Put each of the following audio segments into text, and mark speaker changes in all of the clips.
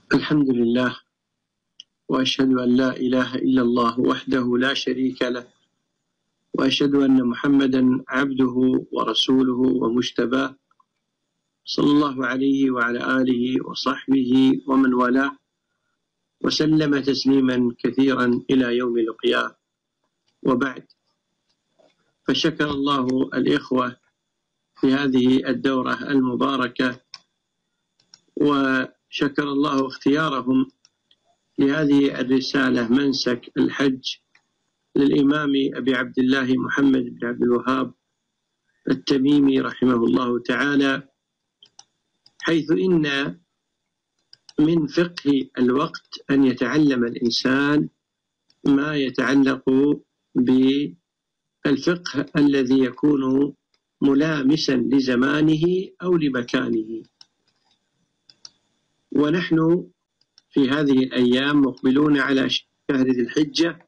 Speaker 1: الحمد لله، وأشهد أن لا إله إلا الله وحده لا شريك له، وأشهد أن محمدا عبده ورسوله ومجتباه، صلى الله عليه وعلى آله وصحبه ومن والاه، وسلم تسليما كثيرا إلى يوم القيامة. وبعد، فشكر الله الإخوة في هذه الدورة المباركة، وشكر الله اختيارهم لهذه الرسالة منسك الحج للإمام أبي عبد الله محمد بن عبد الوهاب التميمي رحمه الله تعالى، حيث إن من فقه الوقت أن يتعلم الإنسان ما يتعلق بالفقه الذي يكون ملامسا لزمانه أو لمكانه. ونحن في هذه الأيام مقبلون على شهر ذي الحجة،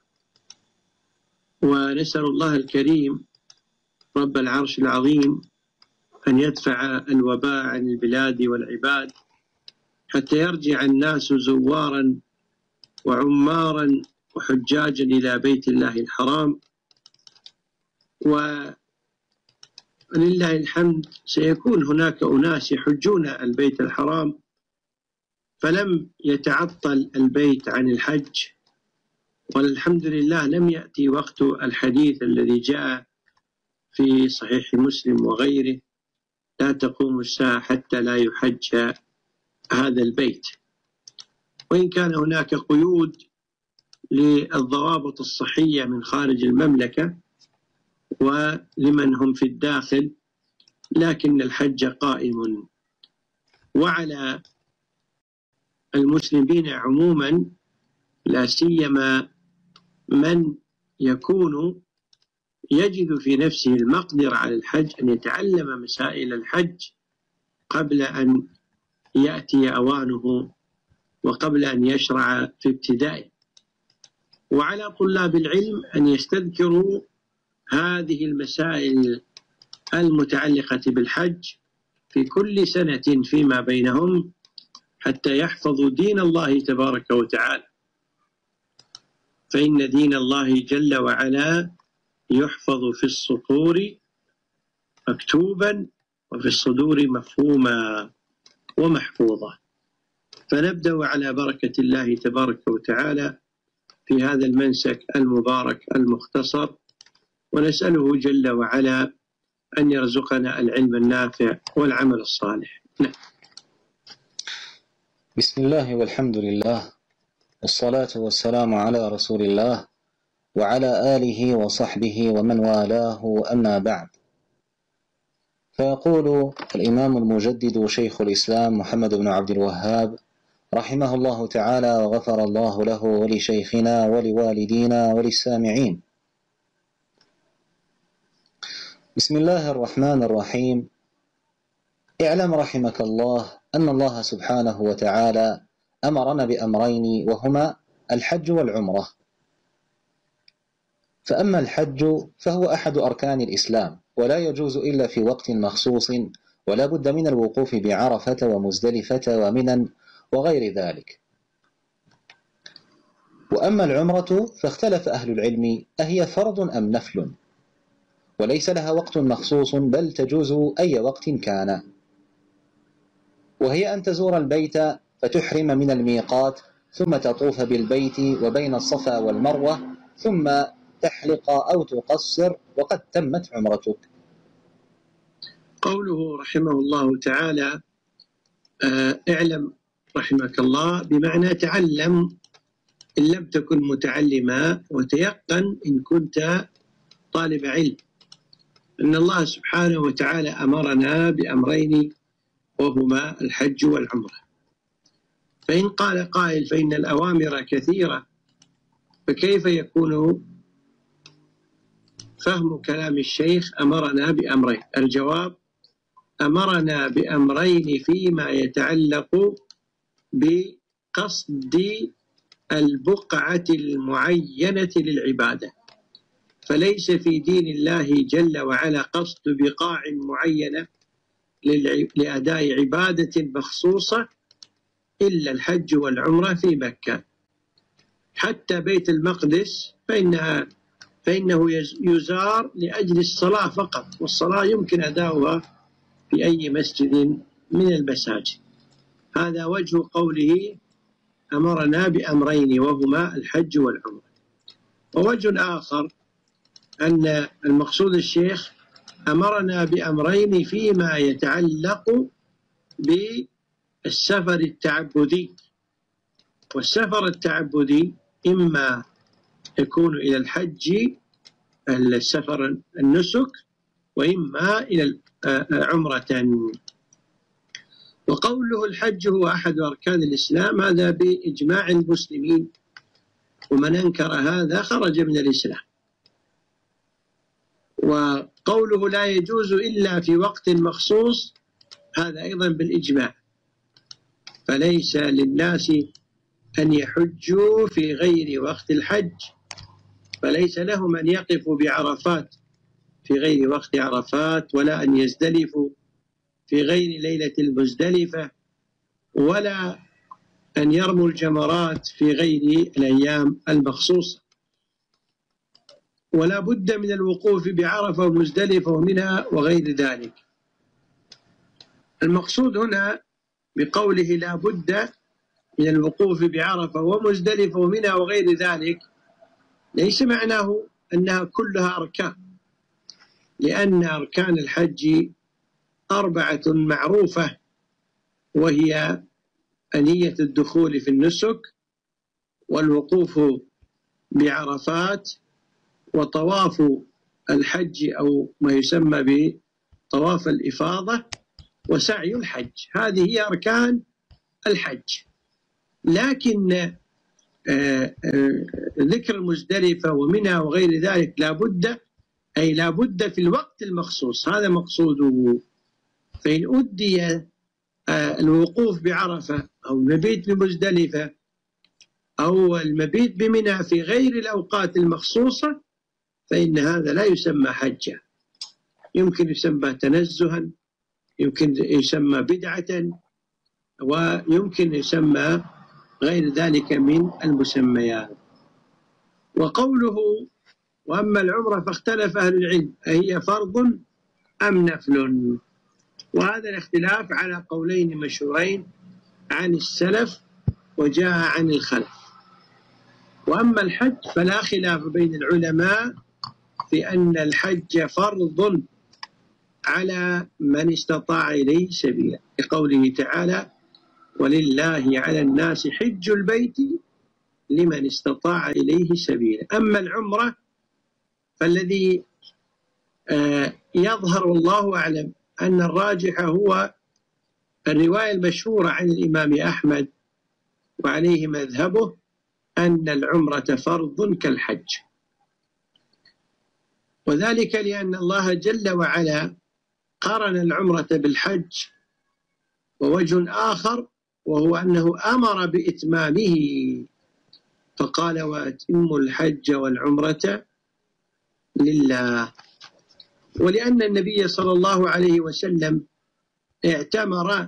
Speaker 1: ونسأل الله الكريم رب العرش العظيم أن يدفع الوباء عن البلاد والعباد، حتى يرجع الناس زوارا وعمارا وحجاجا إلى بيت الله الحرام. ولله الحمد سيكون هناك أناس يحجون البيت الحرام، فلم يتعطل البيت عن الحج، والحمد لله لم يأتي وقت الحديث الذي جاء في صحيح مسلم وغيره: لا تقوم الساعة حتى لا يحج هذا البيت. وإن كان هناك قيود للضوابط الصحية من خارج المملكة ولمن هم في الداخل، لكن الحج قائم. وعلى المسلمين عموما، لا سيما من يكون يجد في نفسه المقدرة على الحج، أن يتعلم مسائل الحج قبل أن يأتي أوانه وقبل أن يشرع في ابتدائه. وعلى طلاب العلم أن يستذكروا هذه المسائل المتعلقة بالحج في كل سنة فيما بينهم، حتى يحفظوا دين الله تبارك وتعالى، فإن دين الله جل وعلا يحفظ في السطور مكتوبا وفي الصدور مفهوما ومحفوظا. فنبدأ على بركة الله تبارك وتعالى في هذا المنسك المبارك المختصر، ونسأله جل وعلا أن يرزقنا العلم النافع والعمل الصالح. نعم.
Speaker 2: بسم الله والحمد لله، والصلاة والسلام على رسول الله وعلى آله وصحبه ومن والاه، أما بعد. فيقول الإمام المجدد شيخ الإسلام محمد بن عبد الوهاب رحمه الله تعالى وغفر الله له ولشيخنا ولوالدينا وللسامعين: بسم الله الرحمن الرحيم. اعلم رحمك الله أن الله سبحانه وتعالى أمرنا بأمرين، وهما الحج والعمرة. فأما الحج فهو أحد أركان الإسلام، ولا يجوز إلا في وقت مخصوص، ولا بد من الوقوف بعرفة ومزدلفة ومنى وغير ذلك. وأما العمرة فاختلف أهل العلم أهي فرض أم نفل، وليس لها وقت مخصوص، بل تجوز أي وقت كان. وهي أن تزور البيت فتحرم من الميقات، ثم تطوف بالبيت وبين الصفا والمروة، ثم تحلق أو تقصر، وقد تمت عمرتك.
Speaker 1: قوله رحمه الله تعالى اعلم رحمك الله، بمعنى تعلم إن لم تكن متعلما، وتيقن إن كنت طالب علم، أن الله سبحانه وتعالى أمرنا بأمرين، وهما الحج والعمرة. فإن قال قائل فإن الأوامر كثيرة، فكيف يكون فهم كلام الشيخ أمرنا بأمرين؟ الجواب: أمرنا بأمرين فيما يتعلق بقصد البقعة المعينة للعبادة، فليس في دين الله جل وعلا قصد بقاع معينة لأداء عبادة مخصوصة إلا الحج والعمرة في مكة. حتى بيت المقدس فإنه يزار لأجل الصلاة فقط، والصلاة يمكن أداؤها في أي مسجد من المساجد. هذا وجه قوله أمرنا بأمرين وهما الحج والعمرة. ووجه آخر أن المقصود الشيخ أمرنا بأمرين فيما يتعلق بالسفر التعبدي، والسفر التعبدي إما يكون إلى الحج السفر النسك، وإما إلى عمرة. وقوله الحج هو أحد أركان الإسلام هذا بإجماع المسلمين، ومن أنكر هذا خرج من الإسلام. وقوله لا يجوز إلا في وقت مخصوص هذا أيضا بالإجماع، فليس للناس أن يحجوا في غير وقت الحج، فليس لهم أن يقفوا بعرفات في غير وقت عرفات، ولا أن يزدلفوا في غير ليلة المزدلفة، ولا أن يرموا الجمرات في غير الأيام المخصوصة. ولا بد من الوقوف بعرفة ومزدلفة ومنى وغير ذلك. المقصود هنا بقوله لا بد من الوقوف بعرفة ومزدلفة ومنى وغير ذلك ليس معناه أنها كلها أركان، لأن أركان الحج 4 معروفة، وهي أنية الدخول في النسك، والوقوف بعرفات، وطواف الحج أو ما يسمى بطواف الإفاضة، وسعي الحج. هذه هي أركان الحج. لكن ذكر المزدلفة ومنى وغير ذلك لا بد في الوقت المخصوص، هذا مقصوده. فإن أدي الوقوف بعرفة أو المبيت بمزدلفة أو المبيت بمنى في غير الأوقات المخصوصة فإن هذا لا يسمى حجا، يمكن يسمى تنزها، يمكن يسمى بدعة، ويمكن يسمى غير ذلك من المسميات. وقوله وأما العمرة فاختلف أهل العلم أهي فرض أم نفل، وهذا الاختلاف على قولين مشهورين عن السلف وجاء عن الخلف. وأما الحج فلا خلاف بين العلماء في أن الحج فرض على من استطاع إليه سبيلا، لقوله تعالى ولله على الناس حج البيت لمن استطاع إليه سبيلا. أما العمرة فالذي يظهر والله أعلم أن الراجح هو الرواية المشهورة عن الإمام أحمد وعليه مذهبه أن العمرة فرض كالحج، وذلك لأن الله جل وعلا قارن العمرة بالحج. ووجه آخر وهو أنه أمر بإتمامه فقال وأتموا الحج والعمرة لله. ولأن النبي صلى الله عليه وسلم اعتمر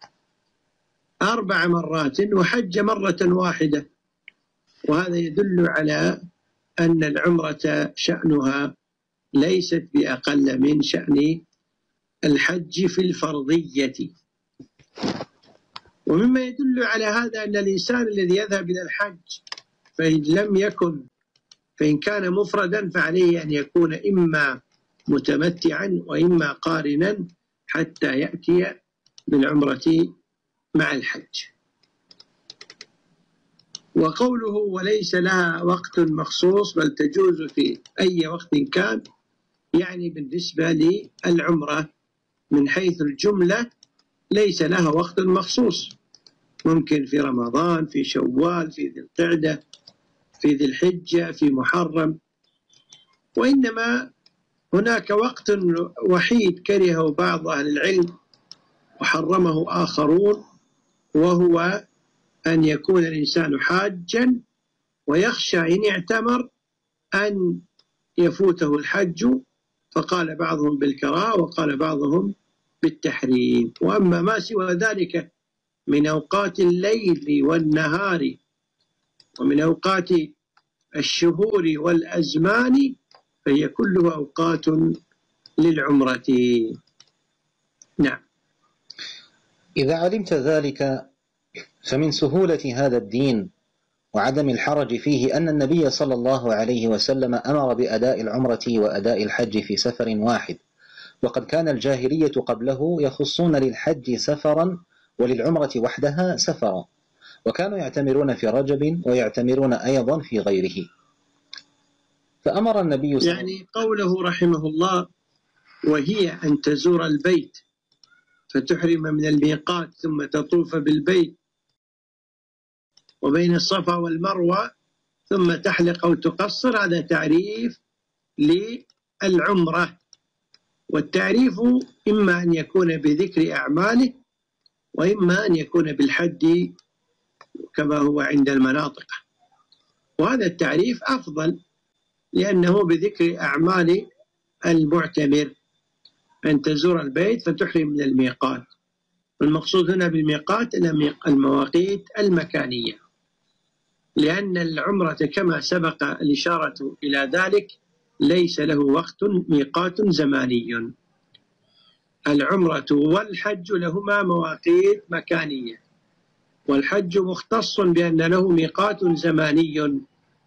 Speaker 1: 4 مرات وحج مرة واحدة، وهذا يدل على أن العمرة شأنها ليست بأقل من شأن الحج في الفرضية. ومما يدل على هذا أن الإنسان الذي يذهب إلى الحج فإن كان مفردا فعليه أن يكون إما متمتعا وإما قارنا حتى يأتي بالعمرة مع الحج. وقوله وليس لها وقت مخصوص بل تجوز في أي وقت كان، يعني بالنسبة للعمرة من حيث الجملة ليس لها وقت مخصوص، ممكن في رمضان، في شوال، في ذي القعدة، في ذي الحجة، في محرم. وإنما هناك وقت وحيد كرهه بعض أهل العلم وحرمه آخرون، وهو أن يكون الإنسان حاجا ويخشى إن اعتمر أن يفوته الحج، فقال بعضهم بالكراهة وقال بعضهم بالتحريم. وأما ما سوى ذلك من أوقات الليل والنهار ومن أوقات الشهور والأزمان فهي كلها أوقات للعمرة. نعم.
Speaker 2: إذا علمت ذلك فمن سهولة هذا الدين وعدم الحرج فيه أن النبي صلى الله عليه وسلم أمر بأداء العمرة وأداء الحج في سفر واحد، وقد كان الجاهلية قبله يخصون للحج سفرا وللعمرة وحدها سفرا، وكانوا يعتمرون في رجب ويعتمرون أيضا في غيره. فأمر النبي
Speaker 1: يعني قوله رحمه الله وهي أن تزور البيت فتحرم من الميقات ثم تطوف بالبيت وبين الصفا والمروة ثم تحلق أو تقصر، هذا تعريف للعمرة. والتعريف إما أن يكون بذكر أعماله وإما أن يكون بالحد كما هو عند المناطق، وهذا التعريف أفضل لأنه بذكر أعمال المعتمر أن تزور البيت فتحرم من الميقات. والمقصود هنا بالميقات المواقيت المكانية، لأن العمرة كما سبق الإشارة إلى ذلك ليس له وقت ميقات زماني. العمرة والحج لهما مواقيت مكانية، والحج مختص بأن له ميقات زماني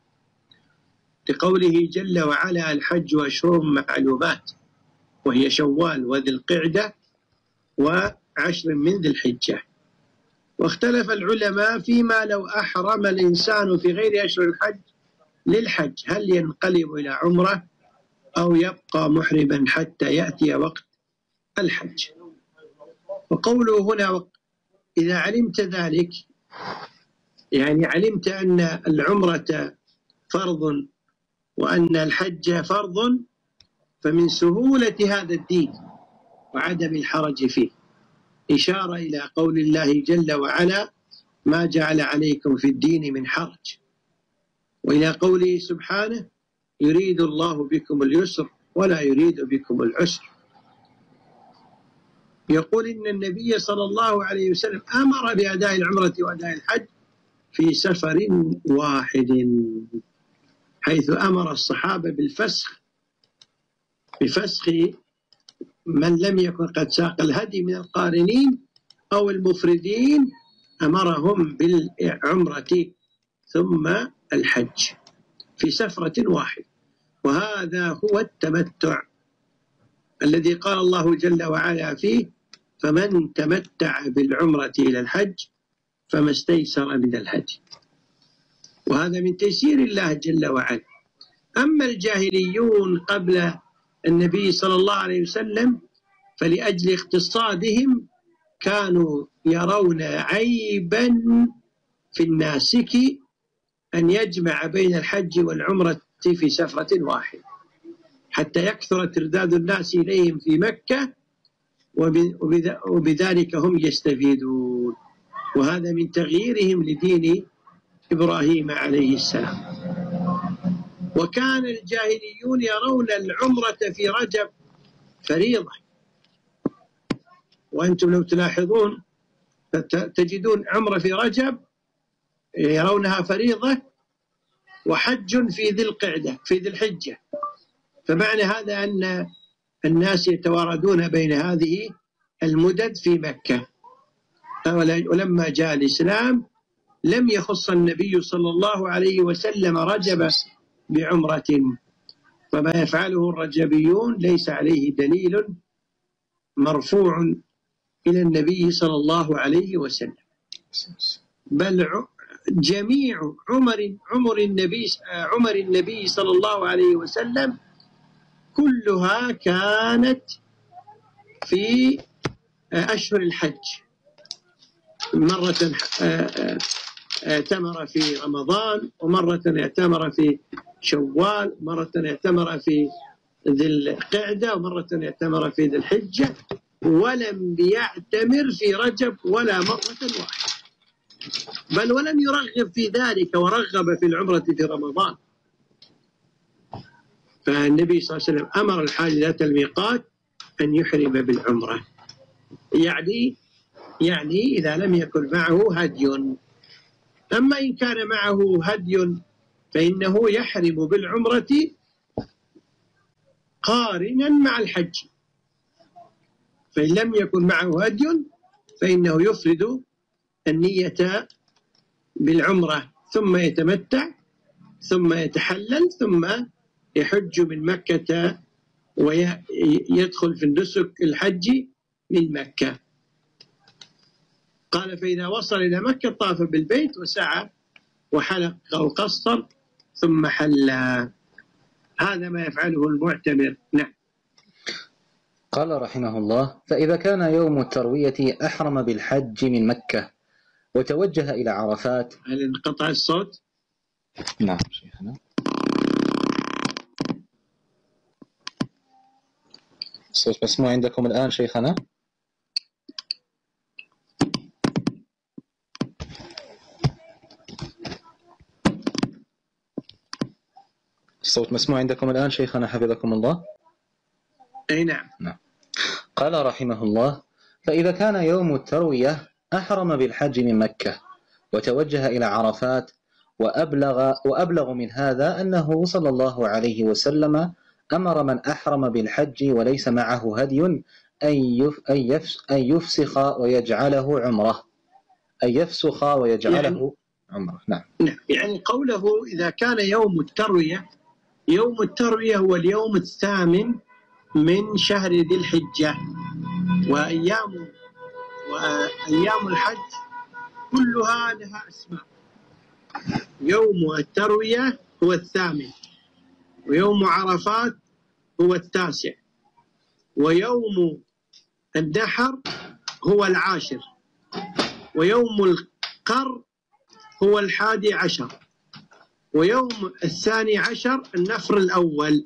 Speaker 1: لقوله جل وعلا الحج أشهر معلومات، وهي شوال وذي القعدة وعشر من ذي الحجة. واختلف العلماء فيما لو أحرم الإنسان في غير أشهر الحج للحج هل ينقلب إلى عمرة أو يبقى محرما حتى يأتي وقت الحج. وقوله هنا إذا علمت ذلك يعني علمت أن العمرة فرض وأن الحج فرض، فمن سهولة هذا الدين وعدم الحرج فيه إشارة إلى قول الله جل وعلا ما جعل عليكم في الدين من حرج، وإلى قوله سبحانه يريد الله بكم اليسر ولا يريد بكم العسر. يقول إن النبي صلى الله عليه وسلم أمر بأداء العمرة وأداء الحج في سفر واحد، حيث أمر الصحابة بفسخ من لم يكن قد ساق الهدي من القارنين أو المفردين، أمرهم بالعمرة ثم الحج في سفرة واحدة. وهذا هو التمتع الذي قال الله جل وعلا فيه فمن تمتع بالعمرة إلى الحج فما استيسر من الهدي، وهذا من تيسير الله جل وعلا. أما الجاهليون قبل النبي صلى الله عليه وسلم فلأجل اقتصادهم كانوا يرون عيبا في الناسك أن يجمع بين الحج والعمرة في سفرة واحدة حتى يكثر ترداد الناس إليهم في مكة، وبذلك هم يستفيدون. وهذا من تغييرهم لدين إبراهيم عليه السلام. وكان الجاهليون يرون العمرة في رجب فريضة، وأنتم لو تلاحظون تجدون عمرة في رجب يرونها فريضة وحج في ذي القعدة في ذي الحجة. فمعنى هذا أن الناس يتواردون بين هذه المدد في مكة. ولما جاء الإسلام لم يخص النبي صلى الله عليه وسلم رجب بعمرة، فما يفعله الرجبيون ليس عليه دليل مرفوع إلى النبي صلى الله عليه وسلم، بل جميع عمر النبي صلى الله عليه وسلم كلها كانت في أشهر الحج. مرة اعتمر في رمضان، ومرة اعتمر في شوال، ومرة اعتمر في ذي القعدة، ومرة اعتمر في ذي الحجة، ولم يعتمر في رجب ولا مرة واحدة، بل ولم يرغب في ذلك ورغب في العمرة في رمضان. فالنبي صلى الله عليه وسلم أمر الحاج ذات الميقات أن يحرم بالعمرة، يعني يعني إذا لم يكن معه هدي. أما إن كان معه هدي فإنه يحرم بالعمرة قارنا مع الحج. فإن لم يكن معه هدي فإنه يفرد النية بالعمرة ثم يتمتع ثم يتحلل ثم يحج من مكة ويدخل في النسك الحج من مكة. قال فإذا وصل إلى مكة طاف بالبيت وسعى وحلق أو قصر ثم حل. هذا ما يفعله المعتمر. نعم.
Speaker 2: قال رحمه الله: فإذا كان يوم التروية أحرم بالحج من مكة وتوجه إلى عرفات.
Speaker 1: هل انقطع الصوت؟
Speaker 2: نعم شيخنا. الصوت مسموع عندكم الآن شيخنا؟ الصوت مسموع عندكم الآن شيخنا حفظكم الله؟
Speaker 1: أي نعم.
Speaker 2: قال رحمه الله: فإذا كان يوم التروية أحرم بالحج من مكة وتوجه إلى عرفات وأبلغ من هذا أنه صلى الله عليه وسلم أمر من أحرم بالحج وليس معه هدي أن يفسخ ويجعله عمرة. أن يفسخ ويجعله عمرة. نعم.
Speaker 1: يعني قوله إذا كان يوم التروية، يوم التروية هو اليوم الثامن من شهر ذي الحجة، وأيام الحج كلها لها أسماء. يوم التروية هو الثامن، ويوم عرفات هو التاسع، ويوم النحر هو العاشر، ويوم القر هو 11، ويوم 12 النفر الأول،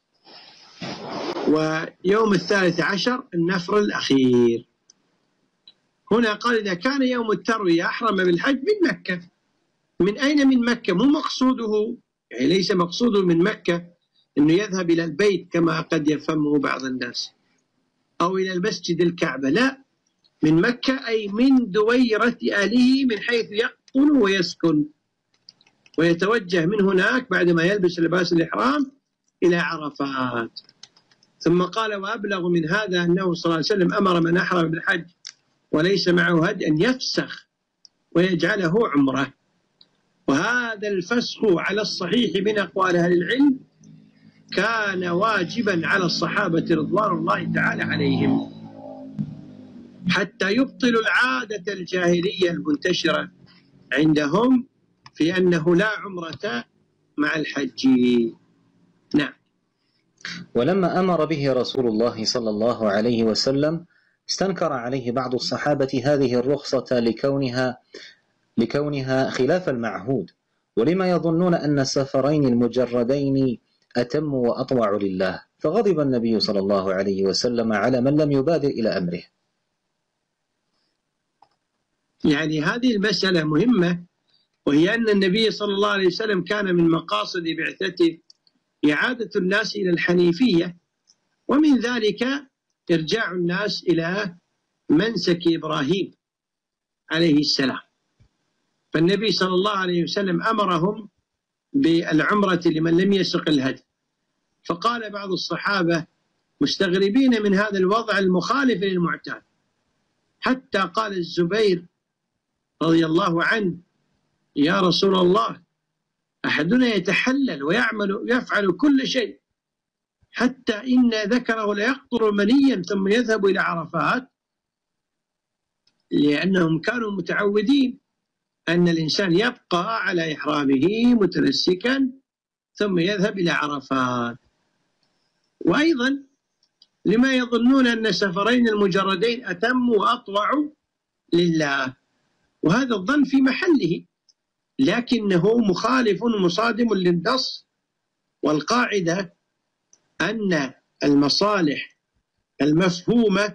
Speaker 1: ويوم 13 النفر الأخير. هنا قال إذا كان يوم التروية أحرم بالحج من مكة. من أين من مكة؟ مو مقصوده، يعني ليس مقصوده من مكة أنه يذهب إلى البيت كما قد يفهمه بعض الناس، أو إلى المسجد الكعبة، لا، من مكة أي من دويرة أهله، من حيث يقطن ويسكن، ويتوجه من هناك بعدما يلبس لباس الإحرام إلى عرفات. ثم قال وأبلغ من هذا أنه صلى الله عليه وسلم أمر من أحرم بالحج وليس معه هدي أن يفسخ ويجعله عمرة. وهذا الفسخ على الصحيح من أقوال أهل العلم كان واجبا على الصحابة رضوان الله تعالى عليهم، حتى يبطلوا العادة الجاهلية المنتشرة عندهم في أنه لا عمرة مع الحج. نعم.
Speaker 2: ولما أمر به رسول الله صلى الله عليه وسلم استنكر عليه بعض الصحابة هذه الرخصة لكونها خلاف المعهود، ولما يظنون أن السفرين المجردين أتم وأطوع لله، فغضب النبي صلى الله عليه وسلم على من لم يبادر إلى أمره.
Speaker 1: يعني هذه المسألة مهمة، وهي أن النبي صلى الله عليه وسلم كان من مقاصد بعثته إعادة الناس إلى الحنيفية، ومن ذلك إرجاع الناس إلى منسك إبراهيم عليه السلام. فالنبي صلى الله عليه وسلم أمرهم بالعمرة لمن لم يسق الهدي. فقال بعض الصحابة مستغربين من هذا الوضع المخالف للمعتاد، حتى قال الزبير رضي الله عنه يا رسول الله أحدنا يتحلل ويفعل كل شيء، حتى إن ذكره ليقطر منيا ثم يذهب إلى عرفات، لأنهم كانوا متعودين أن الإنسان يبقى على إحرامه متمسكا ثم يذهب إلى عرفات. وأيضا لما يظنون أن سفرين المجردين أتم وأطوع لله، وهذا الظن في محله، لكنه مخالف مصادم للنص. والقاعدة أن المصالح المفهومة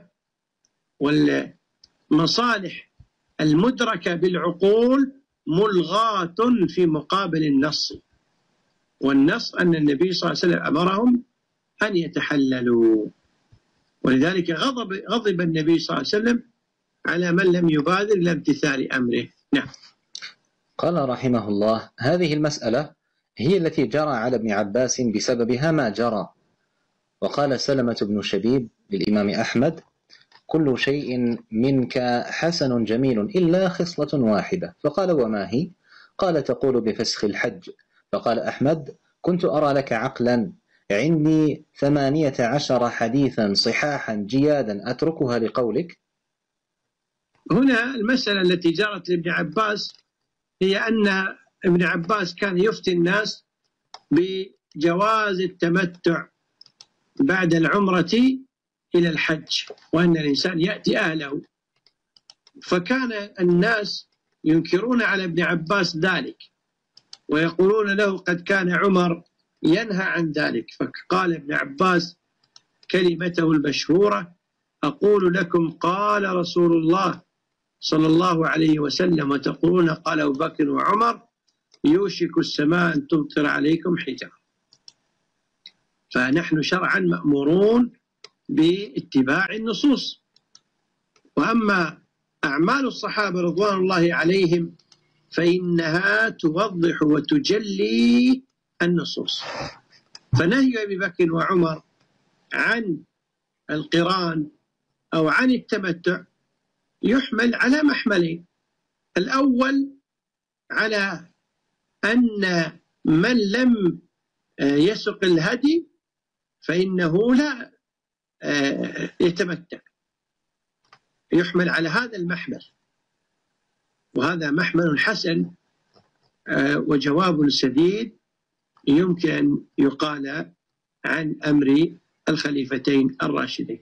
Speaker 1: والمصالح المدركة بالعقول ملغاة في مقابل النص، والنص أن النبي صلى الله عليه وسلم أمرهم أن يتحللوا. ولذلك غضب النبي صلى الله عليه وسلم على من لم يبادر إلى امتثال أمره. نعم.
Speaker 2: قال رحمه الله: هذه المسألة هي التي جرى على ابن عباس بسببها ما جرى. وقال سلمة بن شبيب للإمام أحمد: كل شيء منك حسن جميل إلا خصلة واحدة. فقال: وما هي؟ قال: تقول بفسخ الحج. فقال أحمد: كنت أرى لك عقلا، عندي 18 حديثا صحاحا جيادا أتركها لقولك.
Speaker 1: هنا المسألة التي جرت لابن عباس هي أن ابن عباس كان يفتي الناس بجواز التمتع بعد العمرة إلى الحج، وأن الإنسان يأتي أهله، فكان الناس ينكرون على ابن عباس ذلك ويقولون له قد كان عمر ينهى عن ذلك. فقال ابن عباس كلمته المشهورة: أقول لكم قال رسول الله صلى الله عليه وسلم وتقولون قال أبو بكر وعمر، يوشك السماء أن تمطر عليكم حجارة. فنحن شرعا مأمورون باتباع النصوص، وأما أعمال الصحابة رضوان الله عليهم فإنها توضح وتجلي النصوص. فنهي أبي بكر وعمر عن القران أو عن التمتع يحمل على محملين: الأول على أن من لم يسق الهدي فإنه لا يتمتع، يحمل على هذا المحمل، وهذا محمل حسن وجواب سديد يمكن أن يقال عن أمر الخليفتين الراشدين.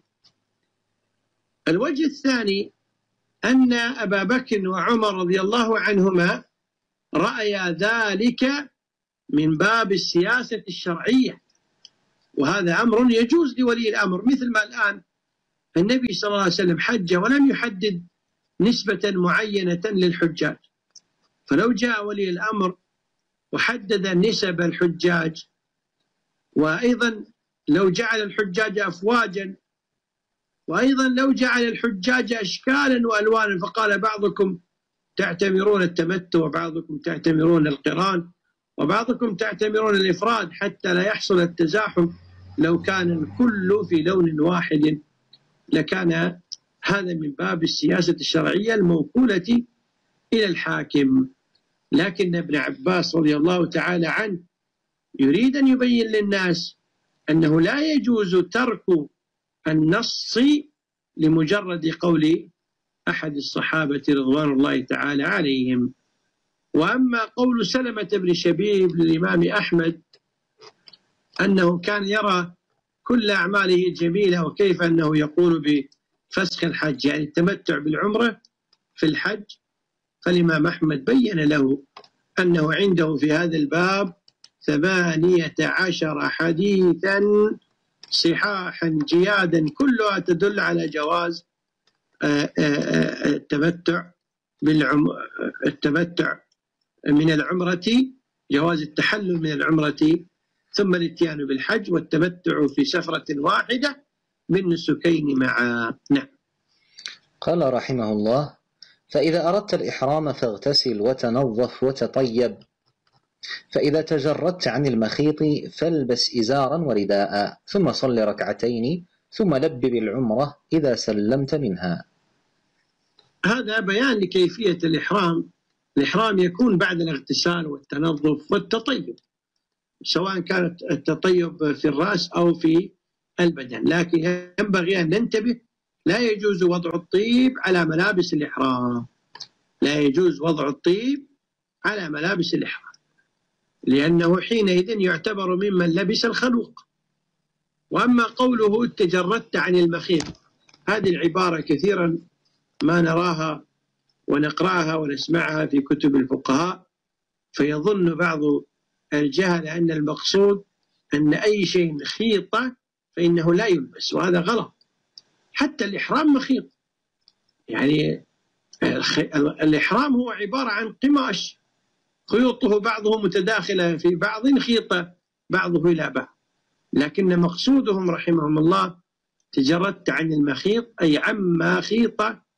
Speaker 1: الوجه الثاني أن أبا بكر وعمر رضي الله عنهما رأيا ذلك من باب السياسة الشرعية، وهذا أمر يجوز لولي الأمر، مثل ما الآن النبي صلى الله عليه وسلم حج ولم يحدد نسبة معينة للحجاج، فلو جاء ولي الأمر وحدد نسب الحجاج، وأيضا لو جعل الحجاج أفواجا، وأيضا لو جعل الحجاج أشكالا وألوانا، فقال بعضكم تعتمرون التمتع وبعضكم تعتمرون القران وبعضكم تعتمرون الإفراد، حتى لا يحصل التزاحم. لو كان الكل في لون واحد لكان هذا من باب السياسة الشرعية الموكولة إلى الحاكم. لكن ابن عباس رضي الله تعالى عنه يريد أن يبين للناس أنه لا يجوز ترك النص لمجرد قول أحد الصحابة رضوان الله تعالى عليهم. وأما قول سلمة بن شبيب للإمام أحمد أنه كان يرى كل أعماله جميلة، وكيف أنه يقول بفسخ الحج يعني التمتع بالعمرة في الحج، فالإمام أحمد بين له أنه عنده في هذا الباب 18 حديثا صحاحا جيادا كلها تدل على جواز التمتع من العمرة، جواز التحلل من العمرة ثم الاتيان بالحج والتمتع في سفرة واحدة بالنسكين معا. نعم.
Speaker 2: قال رحمه الله: فإذا أردت الإحرام فاغتسل وتنظف وتطيب، فإذا تجردت عن المخيط فالبس إزارا ورداء، ثم صل ركعتين، ثم لب بالعمرة إذا سلمت منها.
Speaker 1: هذا بيان لكيفية الإحرام. الإحرام يكون بعد الاغتسال والتنظف والتطيب، سواء كانت التطيب في الرأس أو في البدن، لكن ينبغي أن ننتبه: لا يجوز وضع الطيب على ملابس الإحرام، لا يجوز وضع الطيب على ملابس الإحرام، لأنه حينئذ يعتبر ممن لبس الخلوق. وأما قوله تجردت عن المخيط، هذه العبارة كثيرا ما نراها ونقرأها ونسمعها في كتب الفقهاء، فيظن بعض الجهل أن المقصود أن أي شيء خيط فإنه لا يلبس، وهذا غلط. حتى الإحرام مخيط، يعني الإحرام هو عبارة عن قماش خيوطه بعضه متداخلة في بعض، خيط بعضه إلى بعض، لكن مقصودهم رحمهم الله تجردت عن المخيط أي عما خيط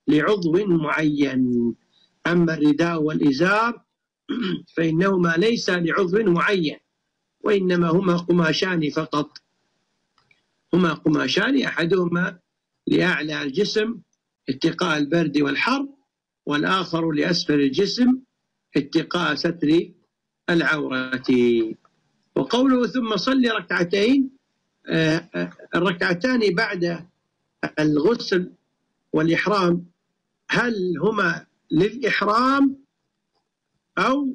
Speaker 1: لعضو معين. أما الرداء والإزار فإنهما ليس لعضو معين، وإنما هما قماشان فقط. هما قماشان، أحدهما لأعلى الجسم اتقاء البرد والحر، والآخر لأسفل الجسم اتقاء ستر العورة. وقوله ثم صل ركعتين، الركعتان بعد الغسل والإحرام هل هما للإحرام أو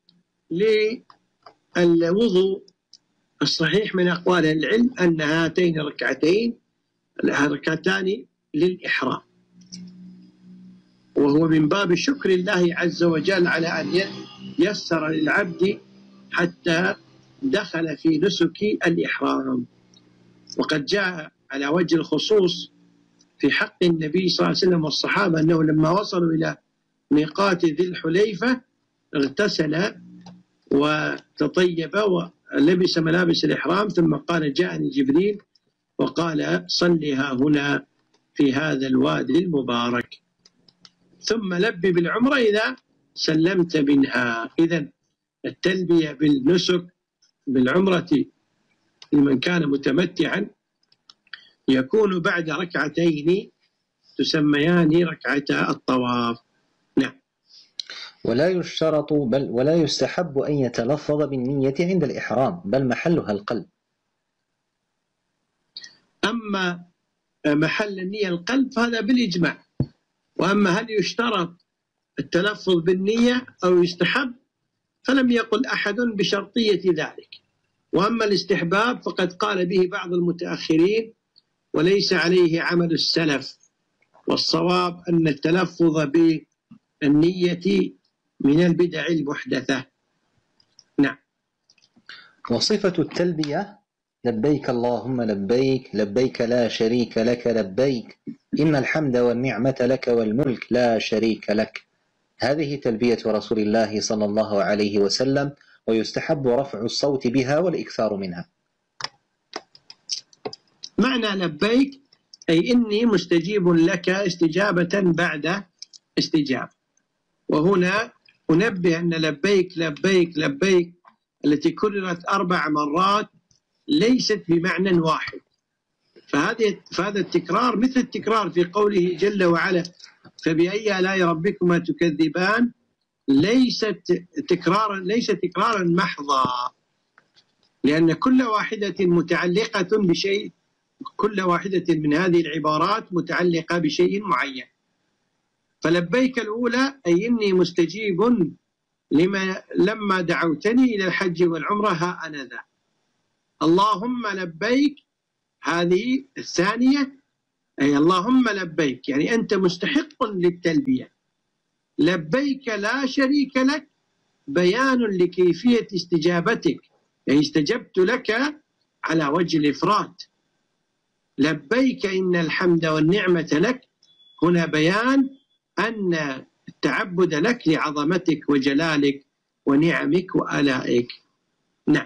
Speaker 1: للوضوء؟ الصحيح من أقوال العلم أن هاتين الركعتان للإحرام، وهو من باب شكر الله عز وجل على أن يسر للعبد حتى دخل في نسك الإحرام. وقد جاء على وجه الخصوص في حق النبي صلى الله عليه وسلم والصحابة أنه لما وصلوا إلى ميقات ذي الحليفة اغتسل وتطيب ولبس ملابس الإحرام، ثم قال جاءني جبريل وقال صلها هنا في هذا الوادي المبارك، ثم لب بالعمرة إذا سلمت منها. إذن التلبية بالنسك بالعمرة لمن كان متمتعا يكون بعد ركعتين تسميان ركعتا الطواف. نعم.
Speaker 2: ولا يشترط بل ولا يستحب أن يتلفظ بالنية عند الإحرام، بل محلها القلب.
Speaker 1: أما محل النية القلب فهذا بالإجماع. وأما هل يشترط التلفظ بالنية أو يستحب فلم يقل أحد بشرطية ذلك. وأما الاستحباب فقد قال به بعض المتأخرين وليس عليه عمل السلف، والصواب أن التلفظ بالنية من البدع المحدثة. نعم.
Speaker 2: وصفة التلبية لبيك اللهم لبيك، لبيك لا شريك لك لبيك، إن الحمد والنعمة لك والملك لا شريك لك. هذه تلبية رسول الله صلى الله عليه وسلم، ويستحب رفع الصوت بها والإكثار منها.
Speaker 1: معنى لبيك أي إني مستجيب لك استجابة بعد استجابة. وهنا أنبه أن لبيك لبيك لبيك التي كررت 4 مرات ليست بمعنى واحد، فهذا التكرار مثل التكرار في قوله جل وعلا فبأي آلاء ربكما تكذبان ليس تكرارا محضا، لأن كل واحدة متعلقة بشيء، كل واحدة من هذه العبارات متعلقة بشيء معين. فلبيك الأولى أي إني مستجيب لما دعوتني إلى الحج والعمرة ها أنا ذا. اللهم لبيك هذه الثانية أي اللهم لبيك يعني أنت مستحق للتلبية. لبيك لا شريك لك بيان لكيفية استجابتك، يعني استجبت لك على وجه الإفراد. لبيك إن الحمد والنعمة لك هنا بيان أن التعبد لك لعظمتك وجلالك ونعمك وآلائك. نعم.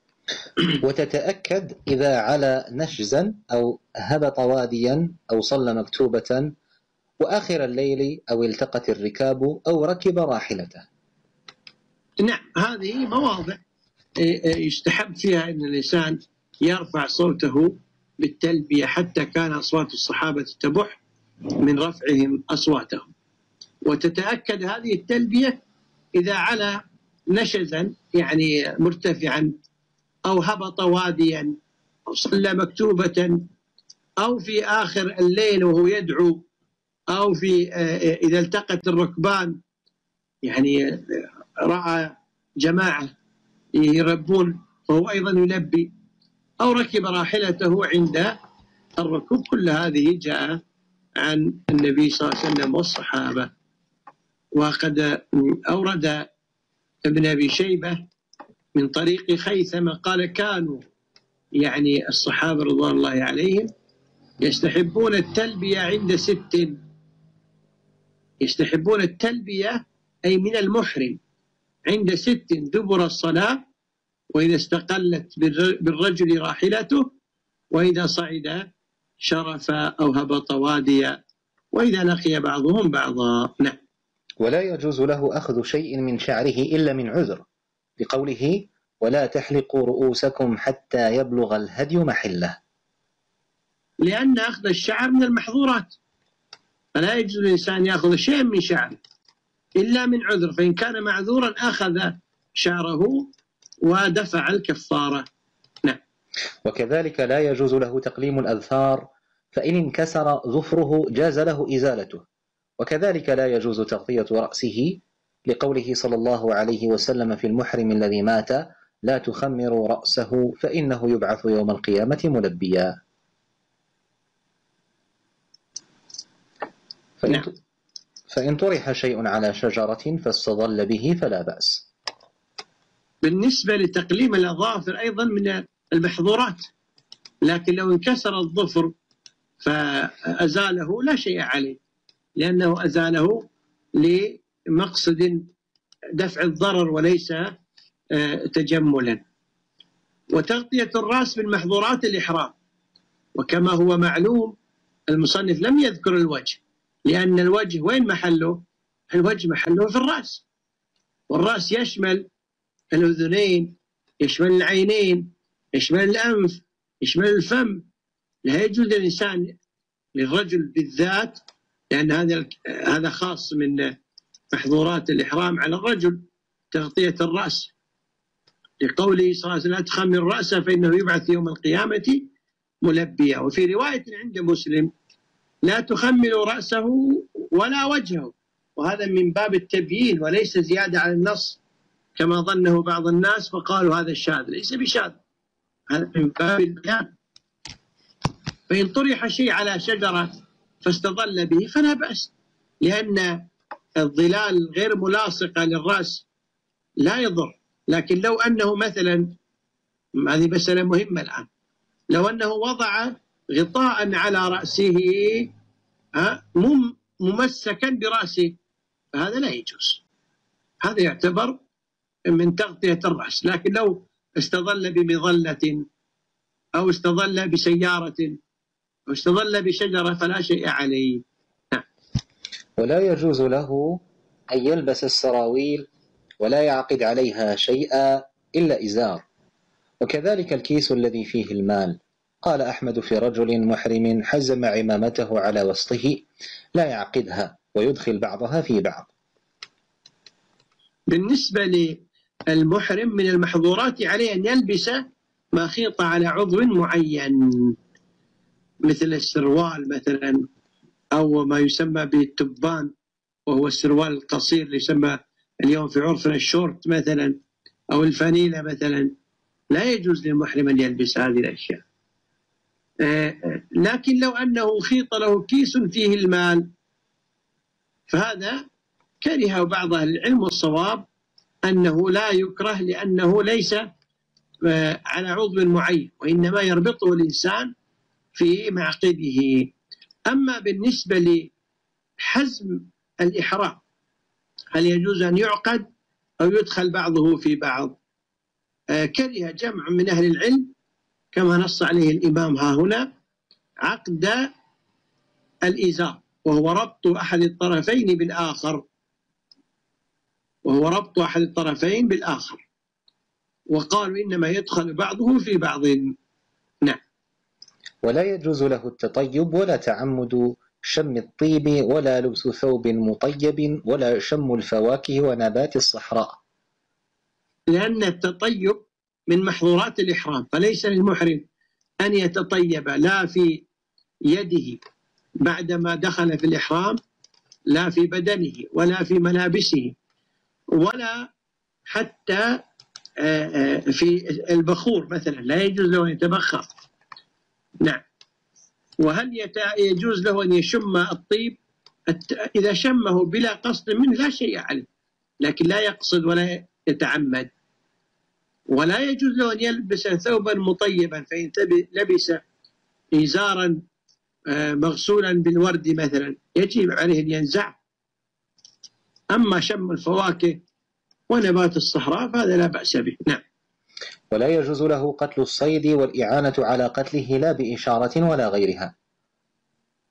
Speaker 2: وتتأكد إذا على نشزا أو هبط واديا أو صلى مكتوبة وآخر الليل أو التقت الركاب أو ركب راحلته.
Speaker 1: نعم، هذه مواضع يستحب فيها أن الإنسان يرفع صوته بالتلبية، حتى كان أصوات الصحابة تبح من رفعهم أصواتهم. وتتأكد هذه التلبية إذا على نشزا يعني مرتفعا أو هبط واديا أو صلى مكتوبة أو في آخر الليل وهو يدعو أو في إذا التقت الركبان يعني رأى جماعة يربون وهو أيضا يلبي أو ركب راحلته عند الركوب. كل هذه جاء عن النبي صلى الله عليه وسلم والصحابة. وقد أورد ابن أبي شيبة من طريق خيثمة قال كانوا يعني الصحابة رضوان الله عليهم يستحبون التلبية عند 6، يستحبون التلبية أي من المحرم عند 6 دبر الصلاة، وإذا استقلت بالرجل راحلته، وإذا صعد شرف أو هبط واديا وإذا لقي بعضهم بعضا. نعم.
Speaker 2: ولا يجوز له أخذ شيء من شعره إلا من عذر، لقوله ولا تحلقوا رؤوسكم حتى يبلغ الهدي محله،
Speaker 1: لأن أخذ الشعر من المحظورات، فلا يجوز للإنسان يأخذ شيئا من شعره إلا من عذر، فإن كان معذورا أخذ شعره ودفع الكفارة. نعم.
Speaker 2: وكذلك لا يجوز له تقليم الأظفار، فإن انكسر ظفره جاز له إزالته، وكذلك لا يجوز تغطية رأسه، لقوله صلى الله عليه وسلم في المحرم الذي مات لا تخمروا رأسه فإنه يبعث يوم القيامة ملبيا. فإن طرح شيء على شجرة فاستظل به فلا بأس.
Speaker 1: بالنسبة لتقليم الأظافر أيضا من المحظورات، لكن لو انكسر الظفر فأزاله لا شيء عليه، لأنه أزاله لمقصد دفع الضرر وليس تجملا. وتغطية الرأس من محظورات الإحرام، وكما هو معلوم المصنف لم يذكر الوجه، لأن الوجه وين محله؟ الوجه محله في الرأس، والرأس يشمل الأذنين، يشمل العينين، يشمل الأنف، يشمل الفم. لا يجوز للإنسان للرجل بالذات، لأن هذا خاص من محظورات الإحرام على الرجل، تغطية الرأس، لقوله صلى الله عليه وسلم لا تخمر رأسه فإنه يبعث يوم القيامة ملبيا. وفي رواية عند مسلم لا تخمل رأسه ولا وجهه، وهذا من باب التبيين وليس زيادة على النص كما ظنه بعض الناس فقالوا هذا الشاذ، ليس بشاذ، هذا من باب البيان. فإن طرح شيء على شجرة فاستظل به فلا بأس، لأن الظلال غير ملاصقة للرأس لا يضر. لكن لو أنه مثلا، هذه مسألة مهمة الآن، لو أنه وضع غطاء على رأسه ممسكا برأسه فهذا لا يجوز، هذا يعتبر من تغطية الرأس. لكن لو استظل بمظلة أو استظل بسيارة أو استظل بشجرة فلا شيء عليه.
Speaker 2: ولا يجوز له أن يلبس السراويل ولا يعقد عليها شيئا إلا إزار، وكذلك الكيس الذي فيه المال. قال أحمد في رجل محرم حزم عمامته على وسطه لا يعقدها ويدخل بعضها في بعض.
Speaker 1: بالنسبة للمحرم من المحظورات عليه أن يلبس ما خيط على عضو معين، مثل السروال مثلا، أو ما يسمى بالتبان وهو السروال القصير اللي يسمى اليوم في عرفنا الشورت مثلا، أو الفانيلة مثلا. لا يجوز للمحرم أن يلبس هذه الأشياء. لكن لو أنه خيط له كيس فيه المال فهذا كره بعض أهل العلم، والصواب أنه لا يكره، لأنه ليس على عضو معين، وإنما يربطه الإنسان في معقده. أما بالنسبة لحزم الإحرام هل يجوز أن يعقد أو يدخل بعضه في بعض؟ كره جمع من أهل العلم كما نص عليه الإمام ها هنا عقد الإزار، وهو ربط أحد الطرفين بالآخر، وقالوا إنما يدخل بعضه في بعض. نعم.
Speaker 2: ولا يجوز له التطيب ولا تعمد شم الطيب ولا لبس ثوب مطيب ولا شم الفواكه ونبات الصحراء،
Speaker 1: لأن التطيب من محظورات الإحرام، فليس للمحرم أن يتطيب لا في يده بعدما دخل في الإحرام، لا في بدنه ولا في ملابسه، ولا حتى في البخور مثلا، لا يجوز له أن يتبخر. نعم. وهل يجوز له أن يشم الطيب؟ إذا شمه بلا قصد منه لا شيء عليه، لكن لا يقصد ولا يتعمد. ولا يجوز له أن يلبس ثوبا مطيبا، فإن لبس إزارا مغسولا بالورد مثلا يجب عليه أن ينزع. أما شم الفواكه ونبات الصحراء فهذا لا بأس به. نعم.
Speaker 2: ولا يجوز له قتل الصيد والإعانة على قتله لا بإشارة ولا غيرها.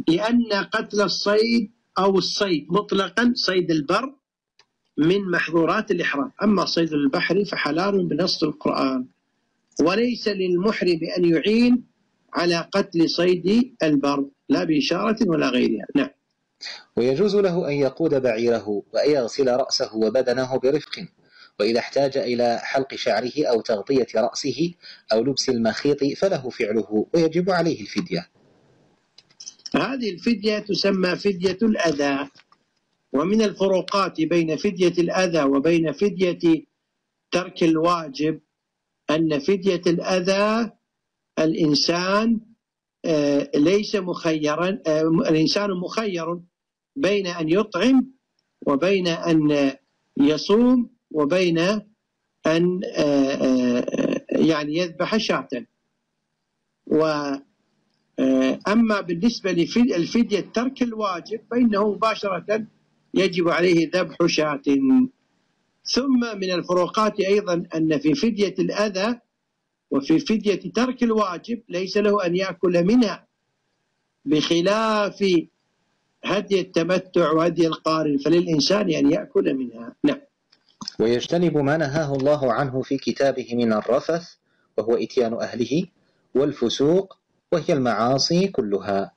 Speaker 1: لأن قتل الصيد أو الصيد مطلقا صيد البر من محظورات الإحرام، أما صيد البحر فحلال بنص القرآن، وليس للمحرم أن يعين على قتل صيد البر لا بإشارة ولا غيرها. نعم.
Speaker 2: ويجوز له أن يقود بعيره وأن يغسل رأسه وبدنه برفق، وإذا احتاج إلى حلق شعره أو تغطية رأسه أو لبس المخيط فله فعله ويجب عليه الفدية.
Speaker 1: هذه الفدية تسمى فدية الأذى. ومن الفروقات بين فدية الأذى وبين فدية ترك الواجب أن فدية الأذى الإنسان ليس مخيرا، الإنسان مخير بين أن يطعم وبين أن يصوم وبين أن يعني يذبح شاة. وأما بالنسبة للفدية ترك الواجب فإنه مباشرة يجب عليه ذبح شاة. ثم من الفروقات أيضا أن في فدية الأذى وفي فدية ترك الواجب ليس له أن يأكل منها، بخلاف هدي التمتع وهدي القارن فللإنسان أن يأكل منها. نعم.
Speaker 2: ويجتنب ما نهاه الله عنه في كتابه من الرفث وهو إتيان أهله، والفسوق وهي المعاصي كلها.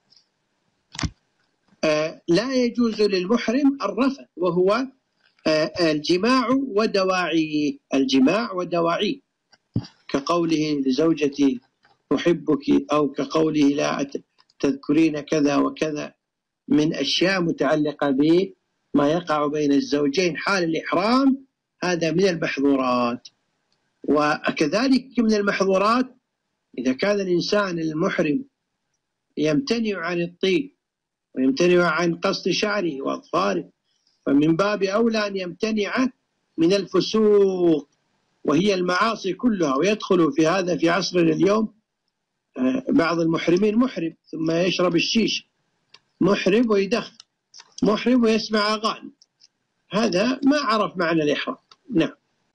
Speaker 1: لا يجوز للمحرم الرفث وهو الجماع ودواعيه، الجماع ودواعيه، كقوله لزوجتي أحبك، أو كقوله لا تذكرين كذا وكذا، من أشياء متعلقة بما يقع بين الزوجين حال الإحرام، هذا من المحظورات. وكذلك من المحظورات إذا كان الإنسان المحرم يمتنع عن الطيب ويمتنع عن قص شعره وأظفاره، فمن باب أولى أن يمتنع من الفسوق وهي المعاصي كلها. ويدخل في هذا في عصرنا اليوم بعض المحرمين محرم ثم يشرب الشيش، محرم ويدخن، محرم ويسمع أغاني، هذا ما عرف معنى الإحرام. نعم.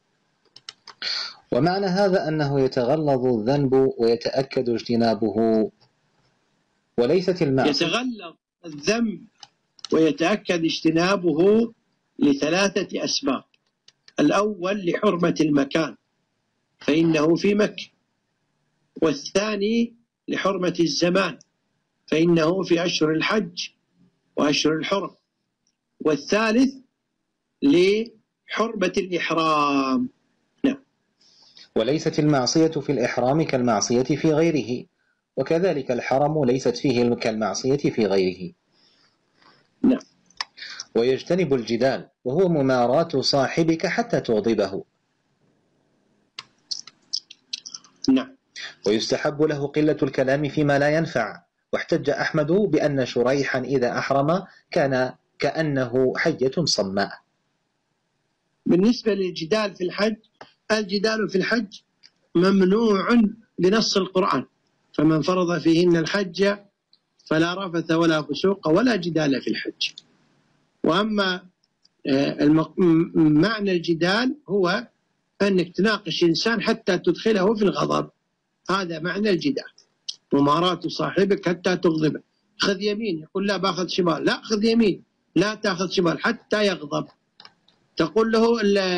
Speaker 2: ومعنى هذا أنه يتغلظ الذنب ويتأكد اجتنابه، وليست المعصية.
Speaker 1: يتغلظ الذنب ويتأكد اجتنابه لثلاثة أسباب. الأول لحرمة المكان فإنه في مكة، والثاني لحرمة الزمان فإنه في أشهر الحج وأشهر الحرم، والثالث لحرمة الإحرام. نعم.
Speaker 2: وليست المعصية في الإحرام كالمعصية في غيره، وكذلك الحرم ليست فيه كالمعصية في غيره.
Speaker 1: نعم.
Speaker 2: ويجتنب الجدال وهو مماراة صاحبك حتى تغضبه.
Speaker 1: نعم.
Speaker 2: ويستحب له قلة الكلام فيما لا ينفع، واحتج أحمد بأن شريحا إذا أحرم كان كأنه حية صماء.
Speaker 1: بالنسبة للجدال في الحج، الجدال في الحج ممنوع بنص القرآن، فمن فرض فيهن الحج فلا رفث ولا فسوق ولا جدال في الحج. وأما معنى الجدال هو أنك تناقش إنسان حتى تدخله في الغضب، هذا معنى الجدال. مماراة صاحبك حتى تغضبه، خذ يمين يقول لا باخذ شمال، لا خذ يمين، لا تاخذ شمال حتى يغضب. تقول له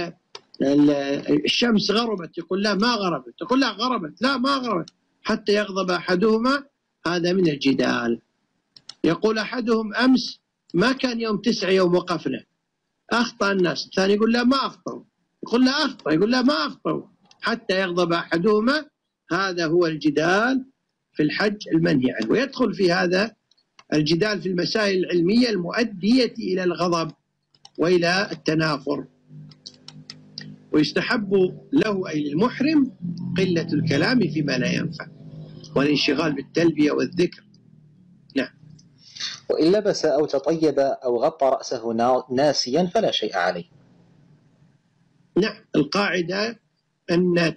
Speaker 1: الشمس غربت، يقول لا ما غربت، تقول لا غربت، لا ما غربت، حتى يغضب أحدهما، هذا من الجدال. يقول أحدهم أمس ما كان يوم 9 يوم وقفنا، أخطأ الناس، الثاني يقول لا ما أخطأوا، يقول لا أخطأ، يقول لا ما أخطأوا، حتى يغضب أحدهما. هذا هو الجدال في الحج المنهي عنه. ويدخل في هذا الجدال في المسائل العلمية المؤدية إلى الغضب وإلى التنافر. ويستحب له أي للمحرم قلة الكلام فيما لا ينفع والانشغال بالتلبية والذكر. نعم.
Speaker 2: وإن لبس أو تطيب أو غطى رأسه ناسيا فلا شيء عليه.
Speaker 1: نعم. القاعدة أن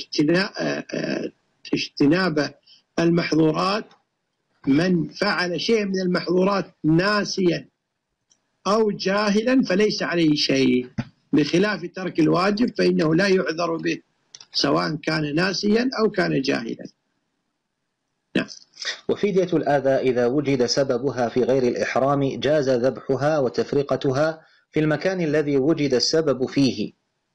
Speaker 1: اجتناب المحظورات، من فعل شيء من المحظورات ناسيا أو جاهلا فليس عليه شيء، بخلاف ترك الواجب فإنه لا يعذر به سواء كان ناسيا أو كان جاهلا. نعم.
Speaker 2: وفدية الأذى إذا وجد سببها في غير الإحرام جاز ذبحها وتفرقتها في المكان الذي وجد السبب فيه.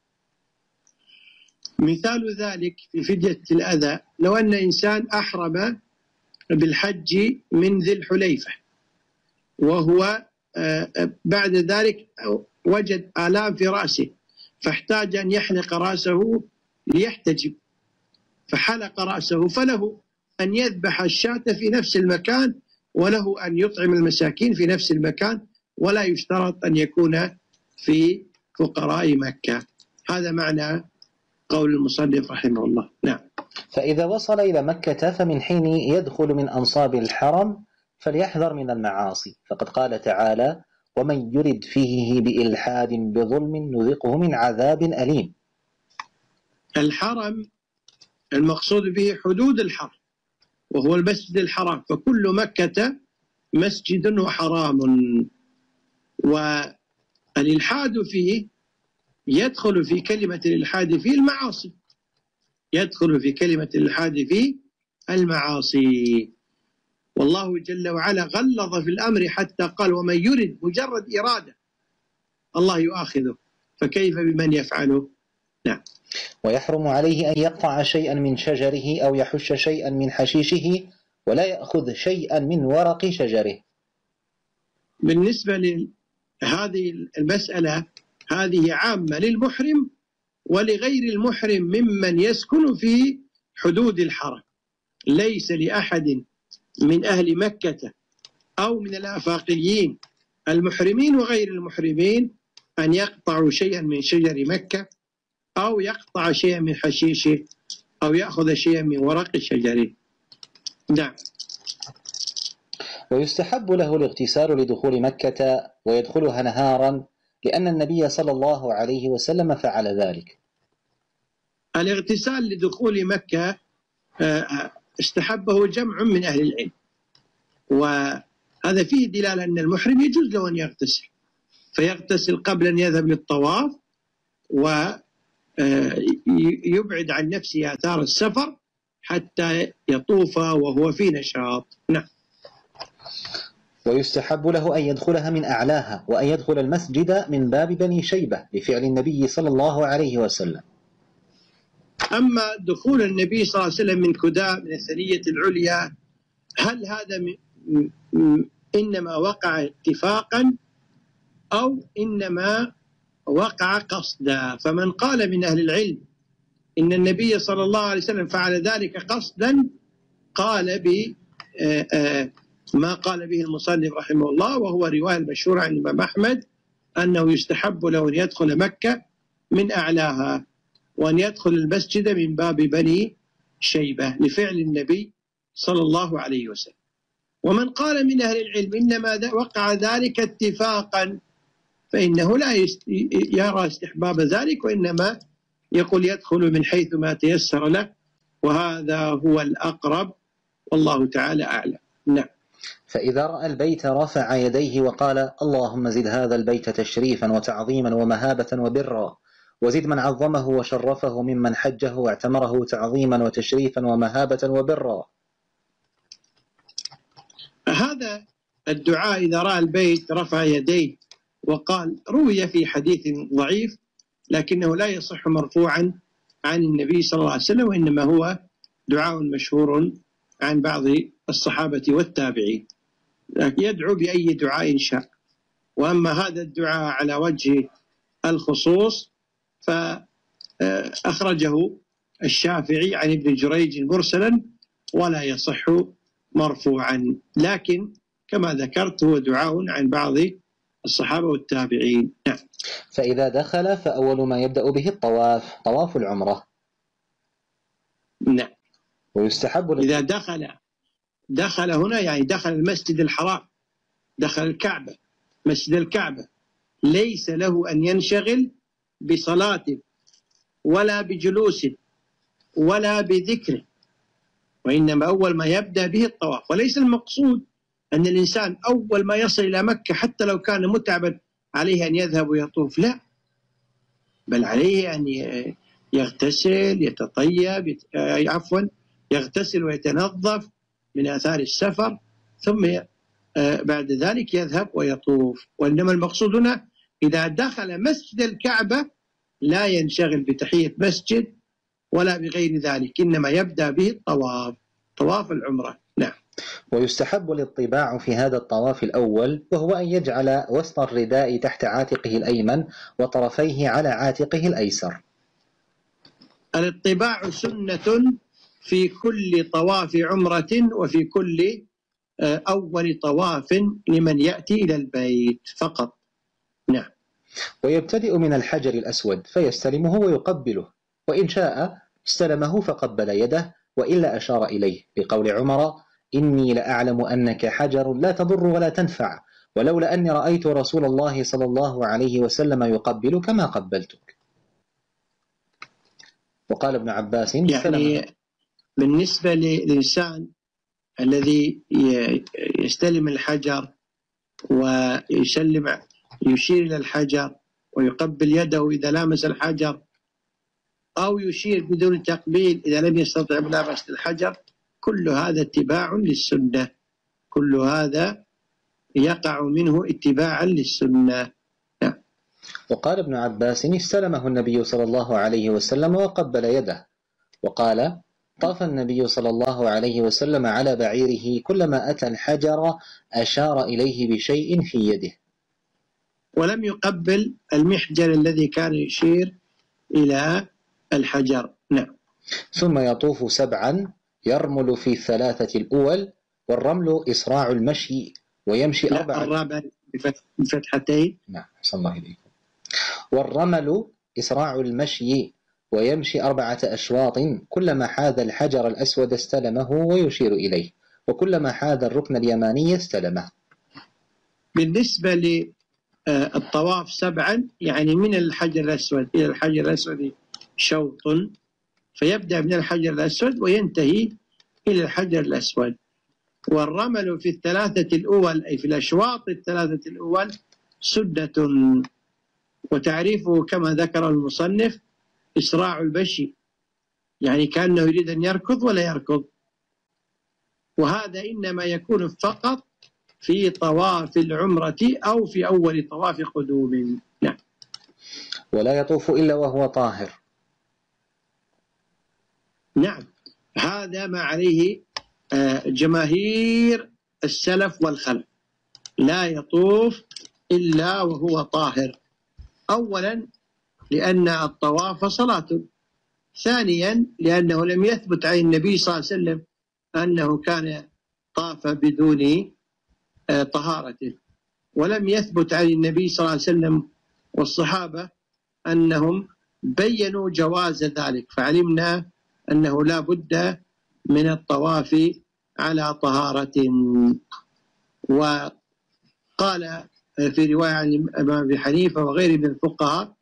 Speaker 1: مثال ذلك في فدية الأذى لو أن إنسان أحرم بالحج من ذي الحليفة وهو بعد ذلك وجد آلام في رأسه فاحتاج أن يحلق رأسه ليحتجب فحلق رأسه، فله أن يذبح الشاة في نفس المكان وله أن يطعم المساكين في نفس المكان، ولا يشترط أن يكون في فقراء مكة. هذا معنى قول المصنف رحمه الله. نعم.
Speaker 2: فإذا وصل إلى مكة فمن حين يدخل من أنصاب الحرم فليحذر من المعاصي، فقد قال تعالى: ومن يرد فيه بإلحاد بظلم نذقه من عذاب أليم.
Speaker 1: الحرم المقصود به حدود الحرم وهو المسجد الحرام، فكل مكة مسجد وحرام، والإلحاد فيه يدخل في كلمة الإلحاد فيه المعاصي، يدخل في كلمة الإلحاد فيه المعاصي. والله جل وعلا غلظ في الأمر حتى قال: ومن يرد، مجرد إرادة الله يؤاخذه، فكيف بمن يفعله؟ نعم.
Speaker 2: ويحرم عليه أن يقطع شيئا من شجره أو يحش شيئا من حشيشه ولا يأخذ شيئا من ورق شجره.
Speaker 1: بالنسبة لهذه المسألة هذه عامة للمحرم ولغير المحرم ممن يسكن في حدود الحرم. ليس لأحد من أهل مكة أو من الآفاقيين المحرمين وغير المحرمين أن يقطعوا شيئا من شجر مكة أو يقطع شيئا من حشيشه أو يأخذ شيئا من ورق شجره. نعم.
Speaker 2: ويستحب له الاغتسال لدخول مكة ويدخلها نهارا لأن النبي صلى الله عليه وسلم فعل ذلك.
Speaker 1: الاغتسال لدخول مكة استحبه جمع من أهل العلم، وهذا فيه دلالة أن المحرم يجوز له أن يغتسل، فيغتسل قبل أن يذهب للطواف ويبعد عن نفسه آثار السفر حتى يطوف وهو في نشاط. نعم.
Speaker 2: ويستحب له أن يدخلها من أعلاها وأن يدخل المسجد من باب بني شيبة لفعل النبي صلى الله عليه وسلم.
Speaker 1: أما دخول النبي صلى الله عليه وسلم من كداء من الثنية العليا، هل هذا إنما وقع اتفاقا أو إنما وقع قصدا؟ فمن قال من أهل العلم إن النبي صلى الله عليه وسلم فعل ذلك قصدا قال ما قال به المصنف رحمه الله، وهو رواية المشهورة عن الإمام أحمد أنه يستحب له أن يدخل مكة من أعلاها وأن يدخل المسجد من باب بني شيبة لفعل النبي صلى الله عليه وسلم. ومن قال من أهل العلم إنما وقع ذلك اتفاقا فإنه لا يرى استحباب ذلك، وإنما يقول يدخل من حيث ما تيسر له، وهذا هو الأقرب والله تعالى أعلم. نعم.
Speaker 2: فإذا رأى البيت رفع يديه وقال: اللهم زد هذا البيت تشريفا وتعظيما ومهابة وبرا، وزد من عظمه وشرفه ممن حجه واعتمره تعظيما وتشريفا ومهابة وبرا.
Speaker 1: هذا الدعاء إذا رأى البيت رفع يديه وقال روي في حديث ضعيف لكنه لا يصح مرفوعا عن النبي صلى الله عليه وسلم، وإنما هو دعاء مشهور عن بعض الصحابة والتابعين، يدعو بأي دعاء شاء. وأما هذا الدعاء على وجه الخصوص فأخرجه الشافعي عن ابن جريج مرسلا ولا يصح مرفوعا، لكن كما ذكرت هو دعاء عن بعض الصحابة والتابعين. نعم.
Speaker 2: فإذا دخل فأول ما يبدأ به الطواف، طواف العمرة.
Speaker 1: نعم.
Speaker 2: ويستحب
Speaker 1: إذا دخل هنا يعني دخل المسجد الحرام، دخل الكعبة، مسجد الكعبة، ليس له أن ينشغل بصلاة ولا بجلوس ولا بذكر، وإنما أول ما يبدأ به الطواف. وليس المقصود أن الإنسان أول ما يصل إلى مكة حتى لو كان متعبا عليه أن يذهب ويطوف، لا، بل عليه أن يغتسل، يتطيب، يغتسل ويتنظف من آثار السفر، ثم بعد ذلك يذهب ويطوف. وإنما المقصود هنا إذا دخل مسجد الكعبة لا ينشغل بتحية مسجد ولا بغير ذلك، إنما يبدأ به الطواف، طواف العمرة. نعم.
Speaker 2: ويستحب الاطباع في هذا الطواف الأول، وهو أن يجعل وسط الرداء تحت عاتقه الأيمن وطرفيه على عاتقه الأيسر.
Speaker 1: الاطباع سنة في كل طواف عمرة وفي كل أول طواف لمن يأتي إلى البيت فقط. نعم.
Speaker 2: ويبتدئ من الحجر الأسود فيستلمه ويقبله، وإن شاء استلمه فقبل يده، وإلا أشار إليه، بقول عمر: إني لأعلم أنك حجر لا تضر ولا تنفع، ولولا أني رأيت رسول الله صلى الله عليه وسلم يقبلك ما قبلتك. وقال ابن عباس:
Speaker 1: يعني بالنسبة للإنسان الذي يستلم الحجر ويسلم، يشير إلى الحجر ويقبل يده إذا لامس الحجر، أو يشير بدون تقبيل إذا لم يستطع ملامسة الحجر، كل هذا اتباع للسنة، كل هذا يقع منه اتباعا للسنة.
Speaker 2: وقال ابن عباس: استلمه النبي صلى الله عليه وسلم وقبل يده. وقال: طاف النبي صلى الله عليه وسلم على بعيره، كلما أتى الحجر أشار إليه بشيء في يده،
Speaker 1: ولم يقبل المحجر الذي كان يشير إلى الحجر. نعم.
Speaker 2: ثم يطوف 7 يرمل في 3 الأول، والرمل إسراع المشي، ويمشي 4.
Speaker 1: الرابع بفتحتين.
Speaker 2: نعم، صلى الله عليكم. والرمل إسراع المشي، ويمشي 4 أشواط، كلما حاذ الحجر الأسود استلمه ويشير إليه، وكلما حاذ الركن اليماني استلمه.
Speaker 1: بالنسبة للطواف 7 يعني من الحجر الأسود إلى الحجر الأسود شوط، فيبدأ من الحجر الأسود وينتهي إلى الحجر الأسود. والرمل في 3 الأول أي في الأشواط 3 الأول سنة، وتعريفه كما ذكر المصنف إسراع المشي، يعني كأنه يريد أن يركض ولا يركض، وهذا إنما يكون فقط في طواف العمرة أو في أول طواف قدوم. نعم.
Speaker 2: ولا يطوف إلا وهو طاهر.
Speaker 1: نعم، هذا ما عليه جماهير السلف والخلف، لا يطوف إلا وهو طاهر، أولا لأن الطواف صلاة، ثانيا لأنه لم يثبت عن النبي صلى الله عليه وسلم أنه كان طاف بدون طهارته، ولم يثبت عن النبي صلى الله عليه وسلم والصحابة أنهم بيّنوا جواز ذلك، فعلمنا أنه لا بد من الطواف على طهارة. وقال في رواية عن الإمام أبي حنيفة وغيره من الفقهاء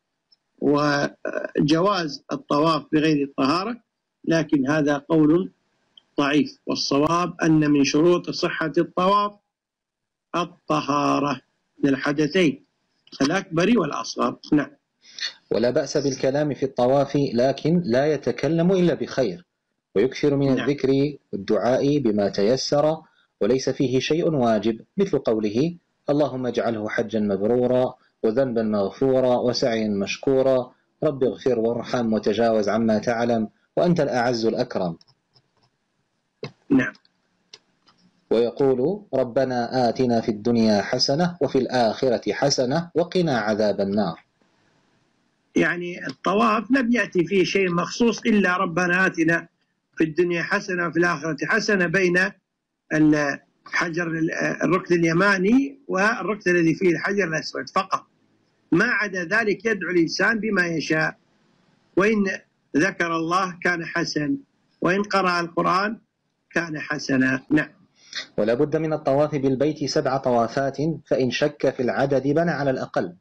Speaker 1: وجواز الطواف بغير الطهارة، لكن هذا قول ضعيف، والصواب أن من شروط صحة الطواف الطهارة من الحدثين الأكبر والأصغر. نعم.
Speaker 2: ولا بأس بالكلام في الطواف، لكن لا يتكلم إلا بخير، ويكثر من الذكر والدعاء بما تيسر، وليس فيه شيء واجب، مثل قوله: اللهم اجعله حجا مبرورا، وذنبا مغفورا، وسعيا مشكورا، رب اغفر وارحم وتجاوز عما تعلم، وأنت الأعز الأكرم.
Speaker 1: نعم.
Speaker 2: ويقول: ربنا آتنا في الدنيا حسنة وفي الآخرة حسنة وقنا عذاب النار.
Speaker 1: يعني الطواف لم يأتي فيه شيء مخصوص إلا ربنا آتنا في الدنيا حسنة وفي الآخرة حسنة، بين الحجر الركن اليماني والركن الذي فيه الحجر الأسود فقط، ما عدا ذلك يدعو الإنسان بما يشاء، وإن ذكر الله كان حسن، وإن قرأ القرآن كان حسنا. نعم.
Speaker 2: ولا بد من الطواف بالبيت 7 طوافات، فإن شك في العدد بنى على الأقل.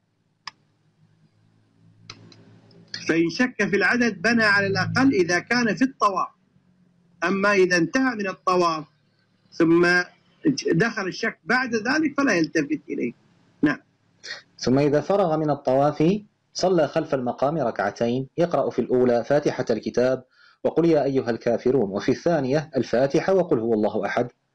Speaker 1: فإن شك في العدد بنى على الأقل إذا كان في الطواف، أما إذا انتهى من الطواف ثم دخل الشك بعد ذلك فلا يلتفت إليه. نعم.
Speaker 2: ثم إذا فرغ من الطواف صلى خلف المقام 2 ركعتين، يقرأ في الأولى فاتحة الكتاب وقل يا أيها الكافرون، وفي الثانية الفاتحة وقل هو الله أحد،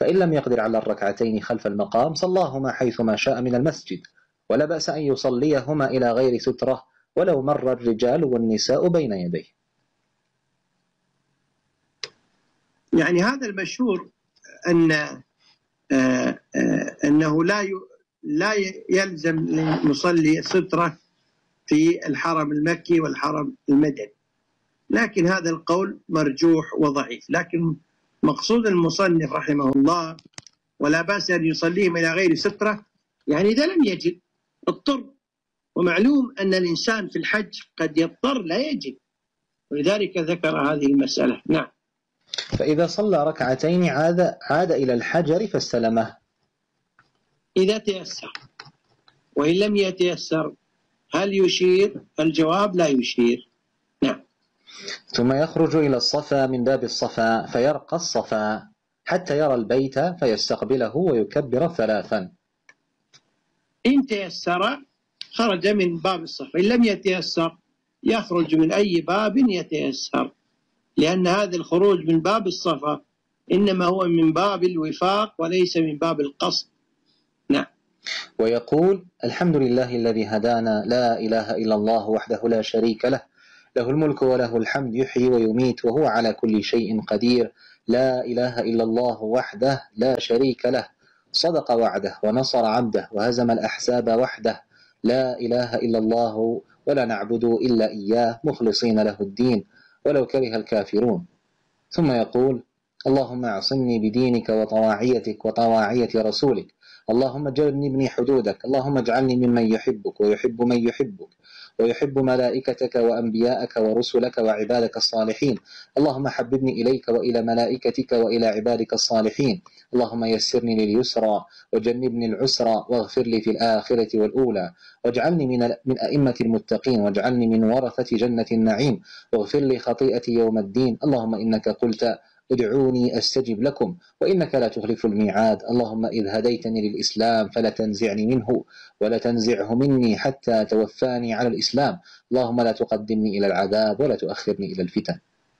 Speaker 2: فإن لم يقدر على الركعتين خلف المقام صلاهما حيثما شاء من المسجد، ولا بأس أن يصليهما إلى غير سترة ولو مر الرجال والنساء بين يديه.
Speaker 1: يعني هذا المشهور أن أنه لا يلزم للمصلي سترة في الحرم المكي والحرم المدني، لكن هذا القول مرجوح وضعيف. لكن مقصود المصنف رحمه الله ولا بأس أن يصليهم إلى غير سترة، يعني إذا لم يجد اضطر، ومعلوم أن الإنسان في الحج قد يضطر لا يجد، ولذلك ذكر هذه المسألة. نعم.
Speaker 2: فإذا صلى ركعتين عاد إلى الحجر فاستلمه
Speaker 1: إذا تيسر، وإن لم يتيسر هل يشير؟ الجواب لا يشير. نعم.
Speaker 2: ثم يخرج إلى الصفا من باب الصفا فيرقى الصفا حتى يرى البيت فيستقبله ويكبر 3.
Speaker 1: إن تيسر خرج من باب الصفا، إن لم يتيسر يخرج من أي باب يتيسر، لأن هذا الخروج من باب الصفا إنما هو من باب الوفاق وليس من باب القصد. نعم.
Speaker 2: ويقول: الحمد لله الذي هدانا، لا إله إلا الله وحده لا شريك له، له الملك وله الحمد يحيي ويميت وهو على كل شيء قدير، لا إله إلا الله وحده لا شريك له، صدق وعده ونصر عبده وهزم الأحزاب وحده، لا إله إلا الله ولا نعبد إلا إياه مخلصين له الدين ولو كره الكافرون. ثم يقول: اللهم اعصمني بدينك وطواعيتك وطواعية رسولك، اللهم جنبني حدودك، اللهم اجعلني ممن يحبك ويحب من يحبك ويحب ملائكتك وأنبياءك ورسلك وعبادك الصالحين، اللهم حببني إليك وإلى ملائكتك وإلى عبادك الصالحين، اللهم يسرني لليسرى وجنبني العسرى واغفر لي في الآخرة والأولى، واجعلني من أئمة المتقين، واجعلني من ورثة جنة النعيم، واغفر لي خطيئتي يوم الدين، اللهم إنك قلت ادعوني أستجب لكم وإنك لا تخلف الميعاد، اللهم إذ هديتني للإسلام فلا تنزعني منه ولا تنزعه مني حتى توفاني على الإسلام، اللهم لا تقدمني إلى العذاب ولا تؤخرني إلى الفتن.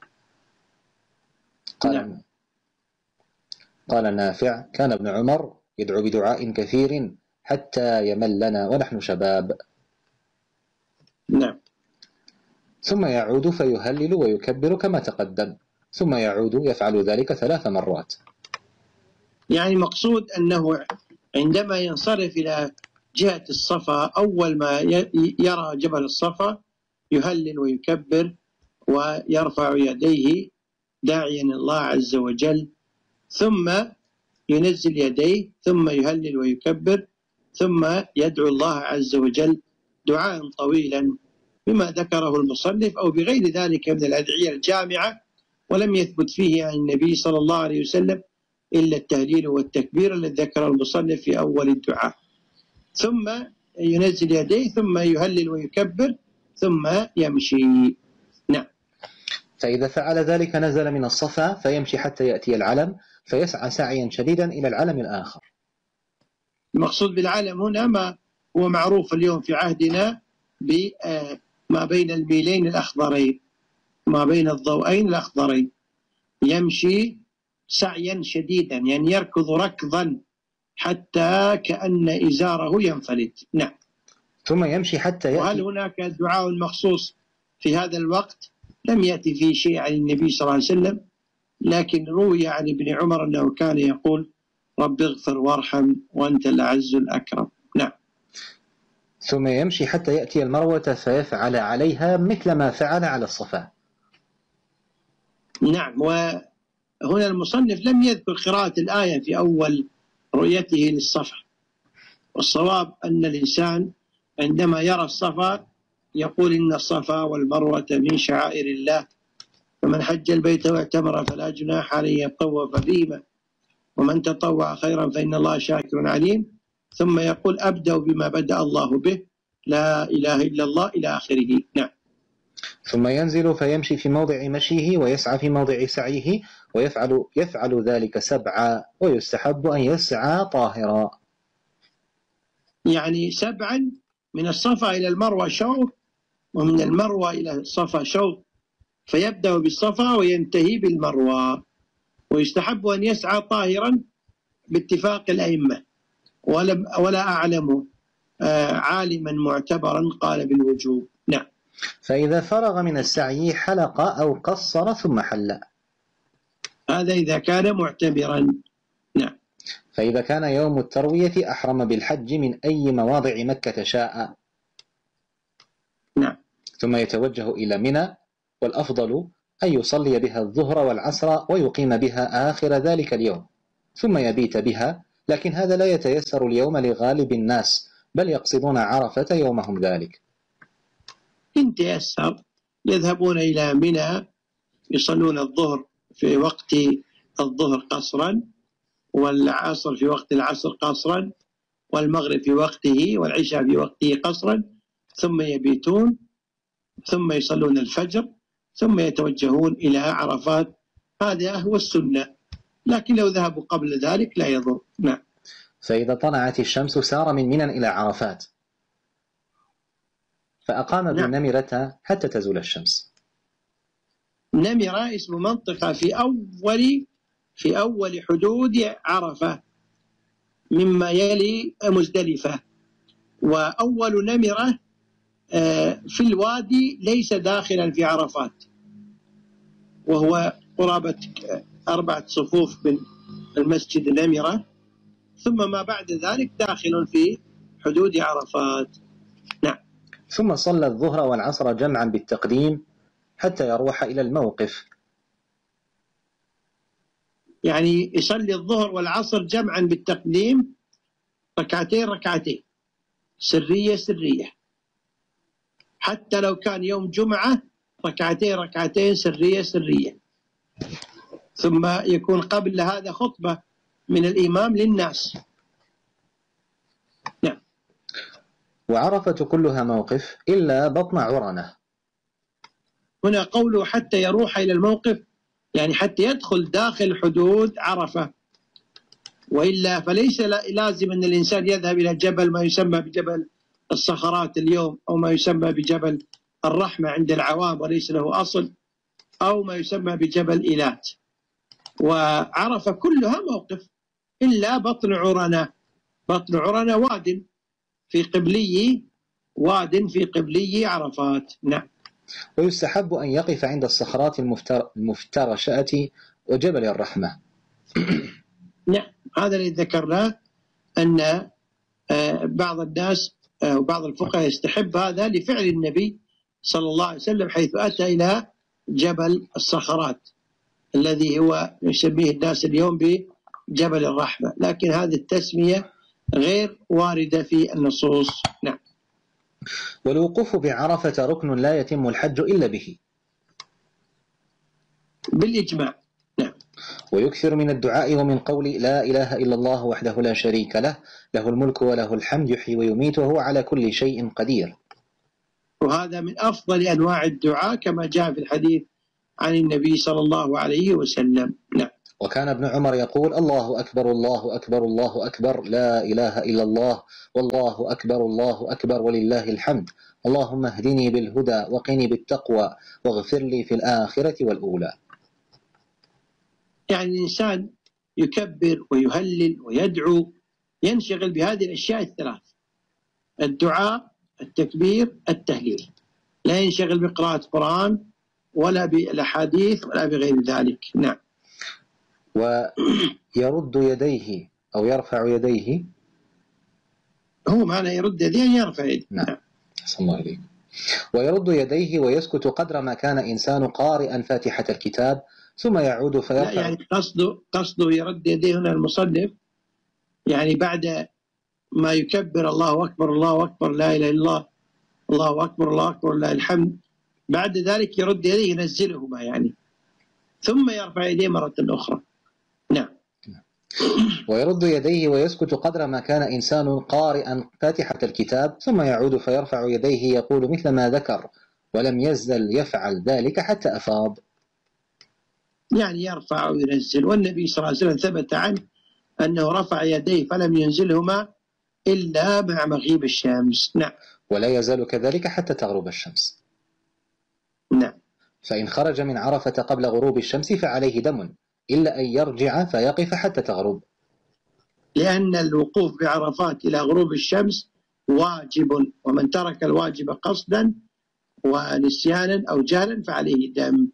Speaker 2: قال نافع: كان ابن عمر يدعو بدعاء كثير حتى يملنا ونحن شباب.
Speaker 1: نعم.
Speaker 2: ثم يعود فيهلل ويكبر كما تقدم، ثم يعود يفعل ذلك 3 مرات.
Speaker 1: يعني مقصود أنه عندما ينصرف إلى جهة الصفا أول ما يرى جبل الصفا يهلل ويكبر ويرفع يديه داعيا الله عز وجل، ثم ينزل يديه، ثم يهلل ويكبر، ثم يدعو الله عز وجل دعاء طويلا بما ذكره المصنف أو بغير ذلك من الأدعية الجامعة، ولم يثبت فيه عن النبي صلى الله عليه وسلم إلا التهليل والتكبير الذي ذكر المصنف في أول الدعاء، ثم ينزل يديه، ثم يهلل ويكبر، ثم يمشي. نعم.
Speaker 2: فإذا فعل ذلك نزل من الصفا فيمشي حتى يأتي العلم فيسعى سعيا شديدا إلى العلم الآخر.
Speaker 1: المقصود بالعلم هنا ما هو معروف اليوم في عهدنا بما بين الميلين الأخضرين، ما بين الضوئين الأخضرين، يمشي سعيا شديدا، يعني يركض ركضا حتى كأن إزاره ينفلت. نعم.
Speaker 2: ثم يمشي حتى يأتي.
Speaker 1: وهل هناك دعاء مخصوص في هذا الوقت؟ لم يأتي فيه شيء عن النبي صلى الله عليه وسلم، لكن روي عن ابن عمر أنه كان يقول: رب اغفر وارحم وأنت الأعز الأكرم. نعم.
Speaker 2: ثم يمشي حتى يأتي المروة فيفعل عليها مثل ما فعل على الصفا.
Speaker 1: نعم. وهنا المصنف لم يذكر قراءة الآية في أول رؤيته للصفا، والصواب أن الإنسان عندما يرى الصفا يقول: إن الصفا والمروة من شعائر الله، فمن حج البيت واعتمر فلا جناح عليه يطوف بهما، ومن تطوع خيرا فإن الله شاكر عليم. ثم يقول: أبدأ بما بدأ الله به، لا إله إلا الله، إلى آخره. نعم.
Speaker 2: ثم ينزل فيمشي في موضع مشيه ويسعى في موضع سعيه، ويفعل ذلك 7، ويستحب أن يسعى طاهرا.
Speaker 1: يعني 7 من الصفا إلى المروة شوط، ومن المروة إلى الصفا شوط، فيبدأ بالصفا وينتهي بالمروة. ويستحب أن يسعى طاهرا باتفاق الأئمة، ولا أعلم عالما معتبرا قال بالوجوب. نعم.
Speaker 2: فإذا فرغ من السعي حلق أو قصر ثم حل.
Speaker 1: هذا إذا كان معتبرا. نعم.
Speaker 2: فإذا كان يوم التروية أحرم بالحج من أي مواضع مكة شاء.
Speaker 1: نعم.
Speaker 2: ثم يتوجه إلى منى، والأفضل أن يصلي بها الظهر والعصر ويقيم بها آخر ذلك اليوم، ثم يبيت بها، لكن هذا لا يتيسر اليوم لغالب الناس، بل يقصدون عرفة يومهم ذلك.
Speaker 1: إن تيسر يذهبون إلى منى، يصلون الظهر في وقت الظهر قصرا، والعصر في وقت العصر قصرا، والمغرب في وقته، والعشاء في وقته قصرا، ثم يبيتون، ثم يصلون الفجر، ثم يتوجهون إلى عرفات. هذا هو السنة، لكن لو ذهبوا قبل ذلك لا يضر. نعم.
Speaker 2: فإذا طلعت الشمس سار من منى إلى عرفات، فأقام
Speaker 1: نعم.
Speaker 2: بالنمرة حتى تزول الشمس.
Speaker 1: نمرة اسم منطقة في أول حدود عرفة مما يلي مزدلفة، وأول نمرة في الوادي ليس داخلا في عرفات، وهو قرابة 4 صفوف من المسجد النمرة، ثم ما بعد ذلك داخل في حدود عرفات. نعم.
Speaker 2: ثم صلى الظهر والعصر جمعا بالتقديم حتى يروح إلى الموقف.
Speaker 1: يعني يصلي الظهر والعصر جمعا بالتقديم، ركعتين سرية، حتى لو كان يوم جمعة ركعتين سرية، ثم يكون قبل هذا خطبة من الإمام للناس. نعم.
Speaker 2: وعرفة كلها موقف إلا بطن عرنة.
Speaker 1: هنا قوله حتى يروح إلى الموقف، يعني حتى يدخل داخل حدود عرفة، وإلا فليس لازم أن الإنسان يذهب إلى جبل ما يسمى بجبل الصخرات اليوم، أو ما يسمى بجبل الرحمة عند العوام وليس له أصل، أو ما يسمى بجبل إيلات. وعرفة كلها موقف إلا بطن عرنة. بطن عرنة واد في قبلي عرفات. نعم.
Speaker 2: ويستحب أن يقف عند الصخرات المفترشة وجبل الرحمة.
Speaker 1: نعم. هذا اللي ذكرناه، أن بعض الناس وبعض الفقهاء يستحب هذا لفعل النبي صلى الله عليه وسلم، حيث أتى إلى جبل الصخرات الذي هو يسميه الناس اليوم بجبل الرحمة، لكن هذه التسمية غير واردة في النصوص. نعم.
Speaker 2: والوقوف بعرفة ركن لا يتم الحج إلا به
Speaker 1: بالإجماع. نعم.
Speaker 2: ويكثر من الدعاء ومن قول لا إله إلا الله وحده لا شريك له، له الملك وله الحمد يحيي ويميت وهو على كل شيء قدير.
Speaker 1: وهذا من أفضل أنواع الدعاء كما جاء في الحديث عن النبي صلى الله عليه وسلم. نعم.
Speaker 2: وكان ابن عمر يقول الله أكبر الله أكبر الله أكبر لا إله إلا الله والله أكبر الله أكبر ولله الحمد، اللهم اهدني بالهدى وقني بالتقوى واغفر لي في الآخرة والأولى.
Speaker 1: يعني الإنسان يكبر ويهلل ويدعو، ينشغل بهذه الأشياء الثلاث: الدعاء، التكبير، التهليل، لا ينشغل بقراءة قرآن ولا بالأحاديث ولا بغير ذلك. نعم.
Speaker 2: ويرد يديه أو يرفع يديه.
Speaker 1: هو معنى يرد يديه يرفع يديه.
Speaker 2: نعم. صلى الله عليه. ويرد يديه ويسكت قدر ما كان إنسان قارئا فاتحة الكتاب، ثم يعود فيرفع.
Speaker 1: لا، يعني قصده يرد يديه هنا المصنف، يعني بعد ما يكبر الله أكبر الله أكبر لا إله إلا الله الله أكبر الله أكبر لا الحمد، بعد ذلك يرد يديه ينزلهما يعني، ثم يرفع يديه مرة أخرى. نعم.
Speaker 2: ويرد يديه ويسكت قدر ما كان إنسان قارئا فاتحة الكتاب، ثم يعود فيرفع يديه يقول مثل ما ذكر، ولم يزل يفعل ذلك حتى أفاض.
Speaker 1: يعني يرفع وينزل، والنبي صلى الله عليه وسلم ثبت عنه أنه رفع يديه فلم ينزلهما إلا مع مغيب الشمس. نعم.
Speaker 2: ولا يزال كذلك حتى تغرب الشمس.
Speaker 1: نعم.
Speaker 2: فإن خرج من عرفة قبل غروب الشمس فعليه دم، إلا أن يرجع فيقف حتى تغرب.
Speaker 1: لأن الوقوف بعرفات إلى غروب الشمس واجب، ومن ترك الواجب قصدا ونسيانا أو جهلا فعليه دم،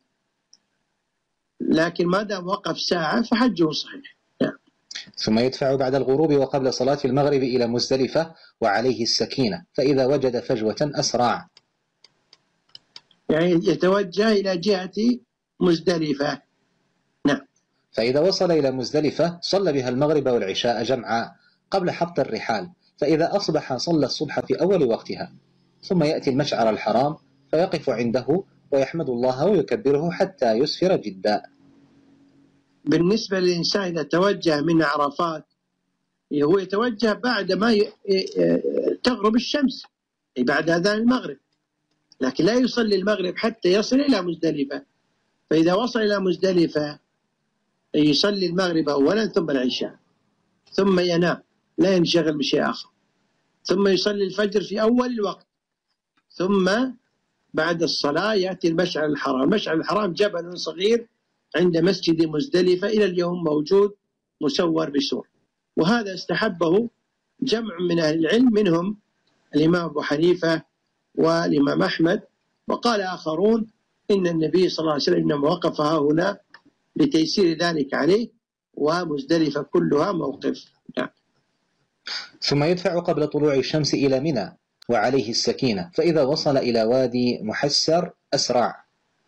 Speaker 1: لكن ما دام وقف ساعة فحجه صحيح.
Speaker 2: ثم يدفع بعد الغروب وقبل صلاة المغرب إلى مزدلفة وعليه السكينة، فإذا وجد فجوة أسرع.
Speaker 1: يعني يتوجه إلى جهة مزدلفة. نعم.
Speaker 2: فإذا وصل إلى مزدلفة صلى بها المغرب والعشاء جمعا قبل حط الرحال، فإذا أصبح صلى الصبح في أول وقتها، ثم يأتي المشعر الحرام فيقف عنده ويحمد الله ويكبره حتى يسفر جدا.
Speaker 1: بالنسبة للإنسان إذا توجه من عرفات هو يتوجه بعد ما تغرب الشمس، بعد أذان المغرب، لكن لا يصلي المغرب حتى يصل إلى مزدلفة. فإذا وصل إلى مزدلفة يصلي المغرب أولا ثم العشاء، ثم ينام لا ينشغل بشيء آخر، ثم يصلي الفجر في أول الوقت، ثم بعد الصلاة يأتي المشعر الحرام. المشعر الحرام جبل صغير عند مسجد مزدلفة إلى اليوم موجود مسور بسور، وهذا استحبه جمع من أهل العلم منهم الإمام أبو حنيفة والإمام أحمد، وقال آخرون إن النبي صلى الله عليه وسلم إنما وقفها هنا لتيسير ذلك عليه، ومزدلفة كلها موقف. نعم.
Speaker 2: ثم يدفع قبل طلوع الشمس إلى منى وعليه السكينة، فإذا وصل إلى وادي محسر أسرع.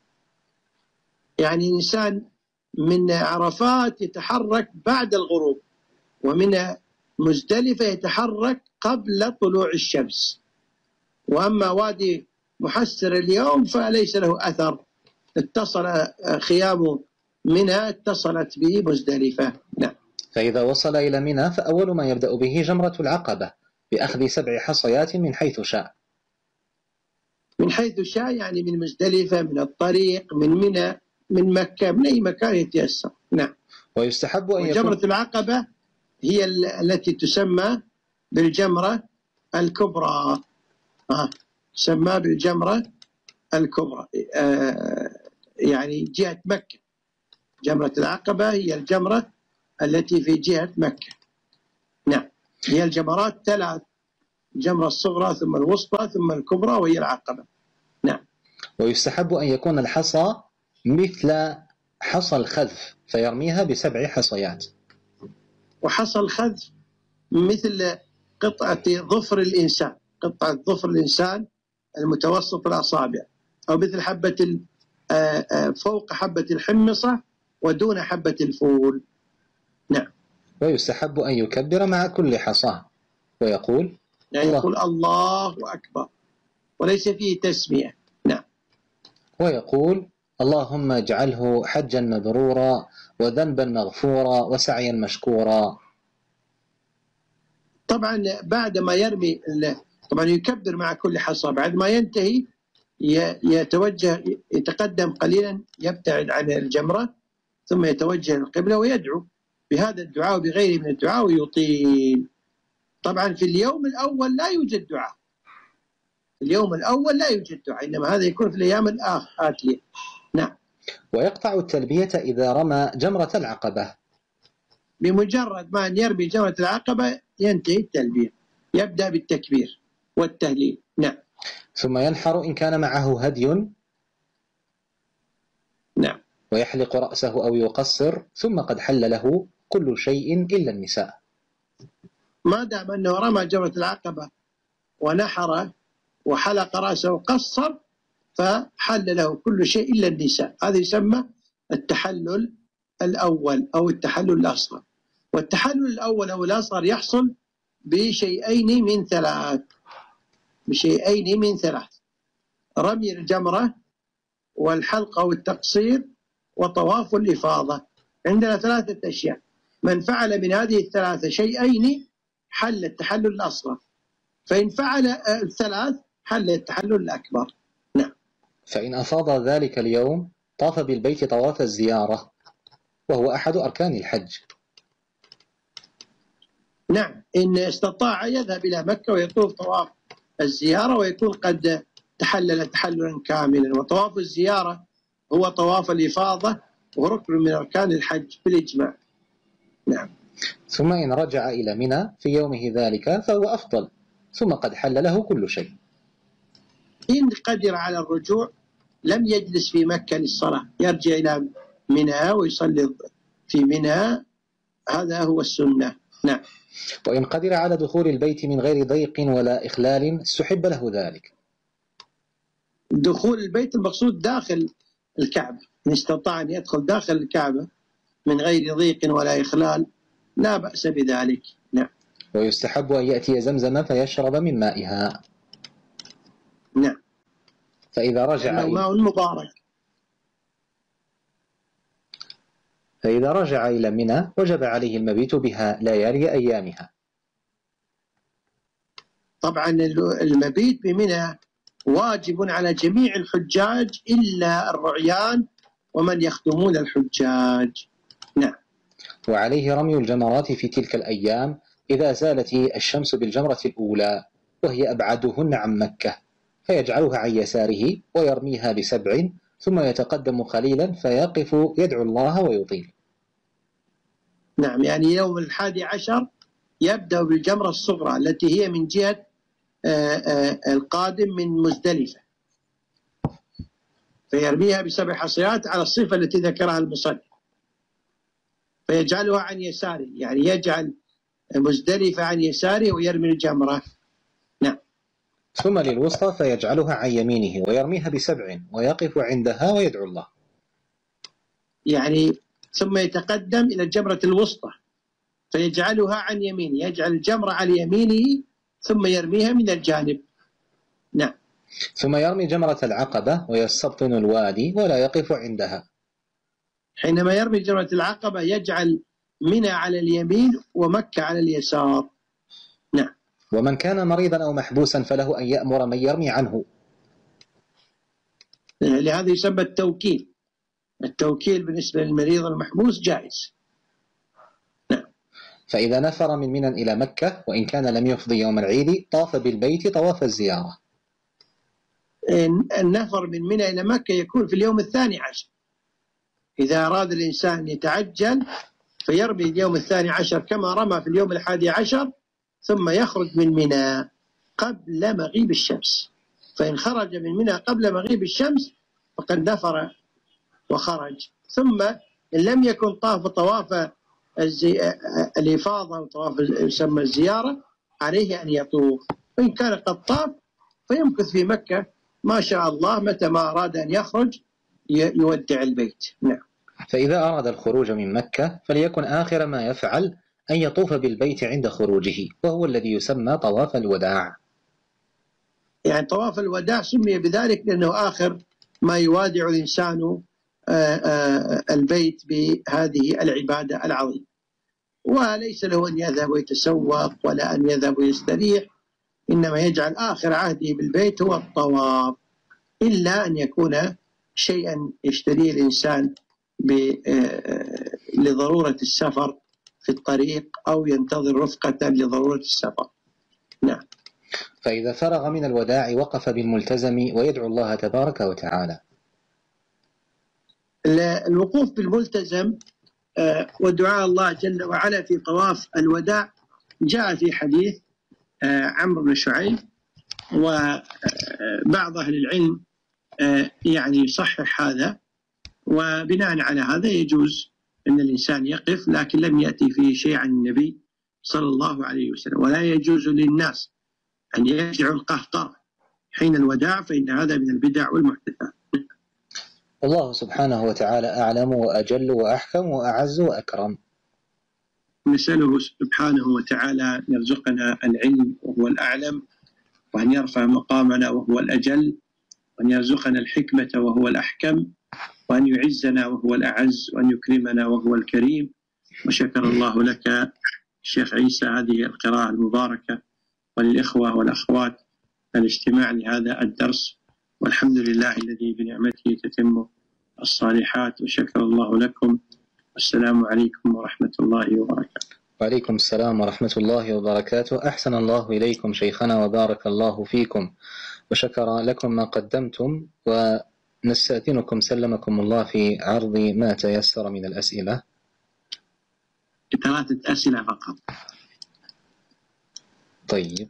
Speaker 1: يعني الإنسان من عرفات يتحرك بعد الغروب، ومن مزدلفة يتحرك قبل طلوع الشمس. وأما وادي محسر اليوم فليس له أثر، اتصل خيام منى اتصلت به مزدلفة. نعم.
Speaker 2: فإذا وصل إلى منى فأول ما يبدأ به جمرة العقبة بأخذ 7 حصيات من حيث شاء.
Speaker 1: من حيث شاء يعني من مزدلفة، من الطريق، من منى، من مكة، من أي مكان يتيسر. نعم.
Speaker 2: ويستحب أن
Speaker 1: جمرة العقبة هي التي تسمى بالجمرة الكبرى، تسمى بالجمرة الكبرى، يعني جهة مكة. جمرة العقبة هي الجمرة التي في جهة مكة. نعم. هي الجمرات 3، الجمرة الصغرى ثم الوسطى ثم الكبرى وهي العقبة. نعم.
Speaker 2: ويستحب أن يكون الحصى مثل حصى الخذف فيرميها ب7 حصيات.
Speaker 1: وحصى الخذف مثل قطعة ظفر الإنسان، قطعة ظفر الإنسان المتوسط الأصابع، أو مثل حبة فوق حبة الحمصة ودون حبة الفول. نعم.
Speaker 2: ويستحب أن يكبر مع كل حصاه ويقول
Speaker 1: يعني يقول الله أكبر وليس فيه تسمية. نعم.
Speaker 2: ويقول اللهم اجعله حجا مبرورا وذنبا مغفورا وسعيا مشكورا.
Speaker 1: طبعا بعد ما يرمي طبعا يكبر مع كل حصى، بعد ما ينتهي يتوجه يتقدم قليلا يبتعد عن الجمرة، ثم يتوجه للقبلة ويدعو بهذا الدعاء وبغيره من الدعاء ويطيل. طبعا في اليوم الأول لا يوجد دعاء، في اليوم الأول لا يوجد دعاء، إنما هذا يكون في الأيام الآتية. نعم.
Speaker 2: ويقطع التلبية إذا رمى جمرة العقبة.
Speaker 1: بمجرد ما أن يرمي جمرة العقبة ينتهي التلبية، يبدأ بالتكبير والتهليل. نعم.
Speaker 2: ثم ينحر إن كان معه هدي.
Speaker 1: نعم.
Speaker 2: ويحلق رأسه أو يقصر، ثم قد حل له كل شيء إلا النساء.
Speaker 1: ما دام أنه رمى جمرة العقبة ونحر وحلق رأسه وقصر فحل له كل شيء إلا النساء. هذا يسمى التحلل الأول أو التحلل الأصغر. والتحلل الأول أو الأصغر يحصل بشيئين من ثلاث، رمي الجمرة والحلق أو التقصير وطواف الإفاضة. عندنا 3 أشياء، من فعل من هذه ال3 شيئين حل التحلل الأصغر، فإن فعل 3 حل التحلل الأكبر. نعم.
Speaker 2: فإن أفاض ذلك اليوم طاف بالبيت طواف الزيارة، وهو أحد أركان الحج.
Speaker 1: نعم. إن استطاع يذهب إلى مكة ويطوف طواف الزيارة ويكون قد تحلل تحللا كاملا. وطواف الزيارة هو طواف الإفاضة وركن من أركان الحج بالإجماع. نعم.
Speaker 2: ثم إن رجع إلى منى في يومه ذلك فهو أفضل، ثم قد حل له كل شيء.
Speaker 1: إن قدر على الرجوع لم يجلس في مكة للصلاة، يرجع إلى منى ويصلي في منى، هذا هو السنة. نعم.
Speaker 2: وإن قدر على دخول البيت من غير ضيق ولا إخلال استحب له ذلك.
Speaker 1: دخول البيت المقصود داخل الكعبة، إن استطاع أن يدخل داخل الكعبة من غير ضيق ولا إخلال لا بأس بذلك. نعم.
Speaker 2: ويستحب أن يأتي زمزم فيشرب من مائها.
Speaker 1: نعم.
Speaker 2: فإذا رجع
Speaker 1: ماء مبارك.
Speaker 2: فإذا رجع إلى منى وجب عليه المبيت بها ليالي أيامها.
Speaker 1: طبعا المبيت بمنى واجب على جميع الحجاج إلا الرعيان ومن يخدمون الحجاج. نعم.
Speaker 2: وعليه رمي الجمرات في تلك الأيام إذا زالت الشمس بالجمرة الأولى وهي أبعدهن عن مكة، فيجعلها عن يساره ويرميها ب7، ثم يتقدم خليلا فيقف يدعو الله ويطيل.
Speaker 1: نعم، يعني يوم 11 يبدأ بالجمرة الصغرى التي هي من جهة القادم من مزدلفة، فيرميها ب7 حصيات على الصفة التي ذكرها المصنف، فيجعلها عن يساره، يعني يجعل مزدلفة عن يساره ويرمي الجمرة. نعم.
Speaker 2: ثم للوسطى فيجعلها عن يمينه ويرميها ب7 ويقف عندها ويدعو الله.
Speaker 1: يعني ثم يتقدم إلى الجمرة الوسطى فيجعلها عن يمينه، يجعل الجمرة عن يمينه ثم يرميها من الجانب. نعم.
Speaker 2: ثم يرمي جمرة العقبة ويستبطن الوادي ولا يقف عندها.
Speaker 1: حينما يرمي جمرة العقبة يجعل منى على اليمين ومكة على اليسار. نعم.
Speaker 2: ومن كان مريضا أو محبوسا فله أن يأمر من يرمي عنه،
Speaker 1: لهذا يسمى التوكيل. التوكيل بالنسبة للمريض المحبوس جائز. نعم.
Speaker 2: فإذا نفر من منى إلى مكة وإن كان لم يفضي يوم العيد طاف بالبيت طواف الزيارة.
Speaker 1: النفر من منى إلى مكة يكون في اليوم 12. إذا أراد الإنسان أن يتعجل فيرمي اليوم 12 كما رمى في اليوم 11، ثم يخرج من منى قبل مغيب الشمس. فإن خرج من منى قبل مغيب الشمس فقد نفر وخرج. ثم إن لم يكن طاف طواف الإفاضة أو طواف يسمى الزيارة عليه أن يطوف، وإن كان قد طاف فيمكث في مكة ما شاء الله، متى ما أراد أن يخرج يودع البيت. نعم.
Speaker 2: فإذا أراد الخروج من مكة فليكن آخر ما يفعل أن يطوف بالبيت عند خروجه، وهو الذي يسمى طواف الوداع.
Speaker 1: يعني طواف الوداع سمي بذلك لأنه آخر ما يوادع الإنسان البيت بهذه العبادة العظيمة، وليس له أن يذهب ويتسوق ولا أن يذهب ويستريح، إنما يجعل آخر عهده بالبيت هو الطواف، إلا أن يكون شيئا يشتريه الإنسان لضرورة السفر في الطريق أو ينتظر رفقة لضرورة السفر. نعم.
Speaker 2: فإذا فرغ من الوداع وقف بالملتزم ويدعو الله تبارك وتعالى.
Speaker 1: الوقوف بالملتزم ودعاء الله جل وعلا في طواف الوداع جاء في حديث عمرو بن شعيب، وبعض أهل العلم يعني يصحح هذا، وبناء على هذا يجوز أن الإنسان يقف، لكن لم يأتي فيه شيء عن النبي صلى الله عليه وسلم. ولا يجوز للناس أن يرجعوا القهقرة حين الوداع، فإن هذا من البدع والمحدثات.
Speaker 2: الله سبحانه وتعالى أعلم وأجل وأحكم وأعز وأكرم.
Speaker 1: نسأله سبحانه وتعالى أن يرزقنا العلم وهو الأعلم، وأن يرفع مقامنا وهو الأجل، وأن يرزقنا الحكمة وهو الأحكم، وأن يعزنا وهو الأعز، وأن يكرمنا وهو الكريم. وشكر الله لك الشيخ عيسى هذه القراءة المباركة، وللإخوة والأخوات الاجتماع لهذا الدرس، والحمد لله الذي بنعمته تتم الصالحات. وشكر الله لكم، والسلام عليكم ورحمة الله وبركاته.
Speaker 2: وعليكم السلام ورحمة الله وبركاته. أحسن الله إليكم شيخنا وبارك الله فيكم، وشكر لكم ما قدمتم، ونستأذنكم سلمكم الله في عرض ما تيسر من الأسئلة.
Speaker 1: 3 أسئلة فقط.
Speaker 2: طيب،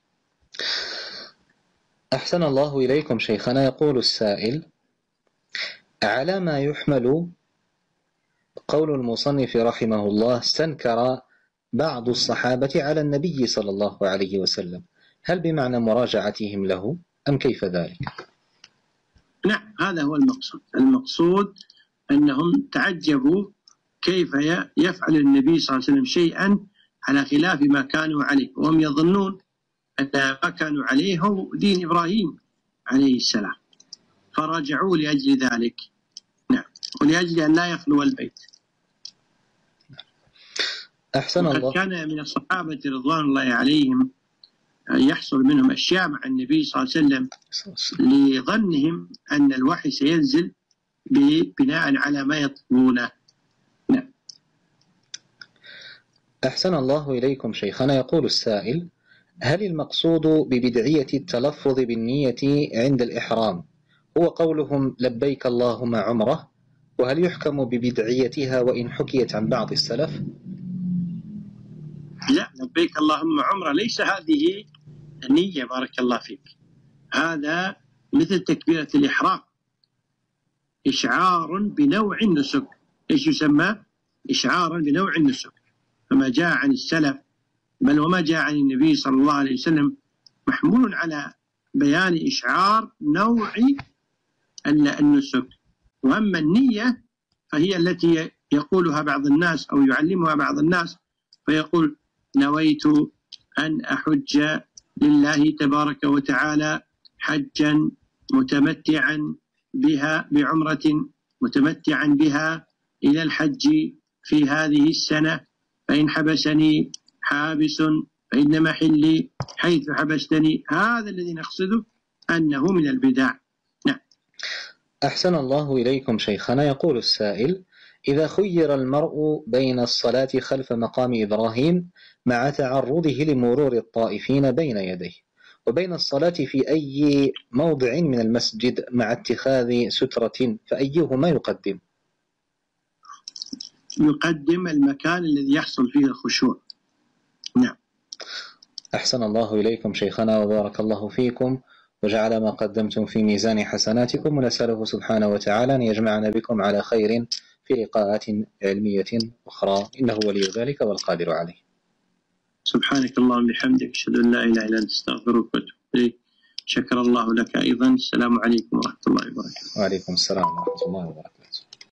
Speaker 2: أحسن الله إليكم شيخنا. يقول السائل: على ما يحمل قول المصنف رحمه الله استنكر بعض الصحابة على النبي صلى الله عليه وسلم، هل بمعنى مراجعتهم له أم كيف ذلك؟
Speaker 1: نعم، هذا هو المقصود أنهم تعجبوا كيف يفعل النبي صلى الله عليه وسلم شيئا على خلاف ما كانوا عليه، وهم يظنون أن ما كانوا عليه هو دين إبراهيم عليه السلام، فراجعوا لأجل ذلك. نعم، ولأجل أن لا يخلو البيت.
Speaker 2: أحسن الله.
Speaker 1: كان من الصحابة رضوان الله عليهم يحصل منهم أشياء مع النبي صلى الله عليه وسلم لظنهم أن الوحي سينزل بناء على ما يطلبونه. نعم.
Speaker 2: أحسن الله إليكم شيخنا. يقول السائل: هل المقصود ببدعية التلفظ بالنية عند الإحرام هو قولهم لبيك اللهم عمرة؟ وهل يحكم ببدعيتها وإن حكيت عن بعض السلف؟
Speaker 1: لا، لبيك اللهم عمرة ليس هذه النية، بارك الله فيك. هذا مثل تكبيرة الإحرام، إشعار بنوع النسك. إيش يسمى؟ إشعارا بنوع النسك. فما جاء عن السلف بل وما جاء عن النبي صلى الله عليه وسلم محمول على بيان إشعار نوع النسك. وأما النية فهي التي يقولها بعض الناس أو يعلمها بعض الناس، فيقول نويت أن أحج لله تبارك وتعالى حجا متمتعا بها بعمرة متمتعا بها إلى الحج في هذه السنة، فإن حبسني حابس فإن محلي حيث حبستني. هذا الذي نقصده أنه من البدع. نعم.
Speaker 2: أحسن الله إليكم شيخنا. يقول السائل: إذا خير المرء بين الصلاة خلف مقام إبراهيم مع تعرضه لمرور الطائفين بين يديه، وبين الصلاة في أي موضع من المسجد مع اتخاذ سترة، فأيهما يقدم؟
Speaker 1: يقدم المكان الذي يحصل فيه الخشوع. نعم.
Speaker 2: أحسن الله إليكم شيخنا وبارك الله فيكم وجعل ما قدمتم في ميزان حسناتكم، ونسأله سبحانه وتعالى أن يجمعنا بكم على خير في لقاءات علمية أخرى، إنه ولي ذلك والقادر عليه.
Speaker 1: سبحانك اللهم وبحمدك، أشهد أن لا إله إلا أنت، أستغفرك وأتوب إليك. شكر الله لك أيضا. السلام عليكم ورحمة الله وبركاته.
Speaker 2: وعليكم السلام ورحمة الله وبركاته.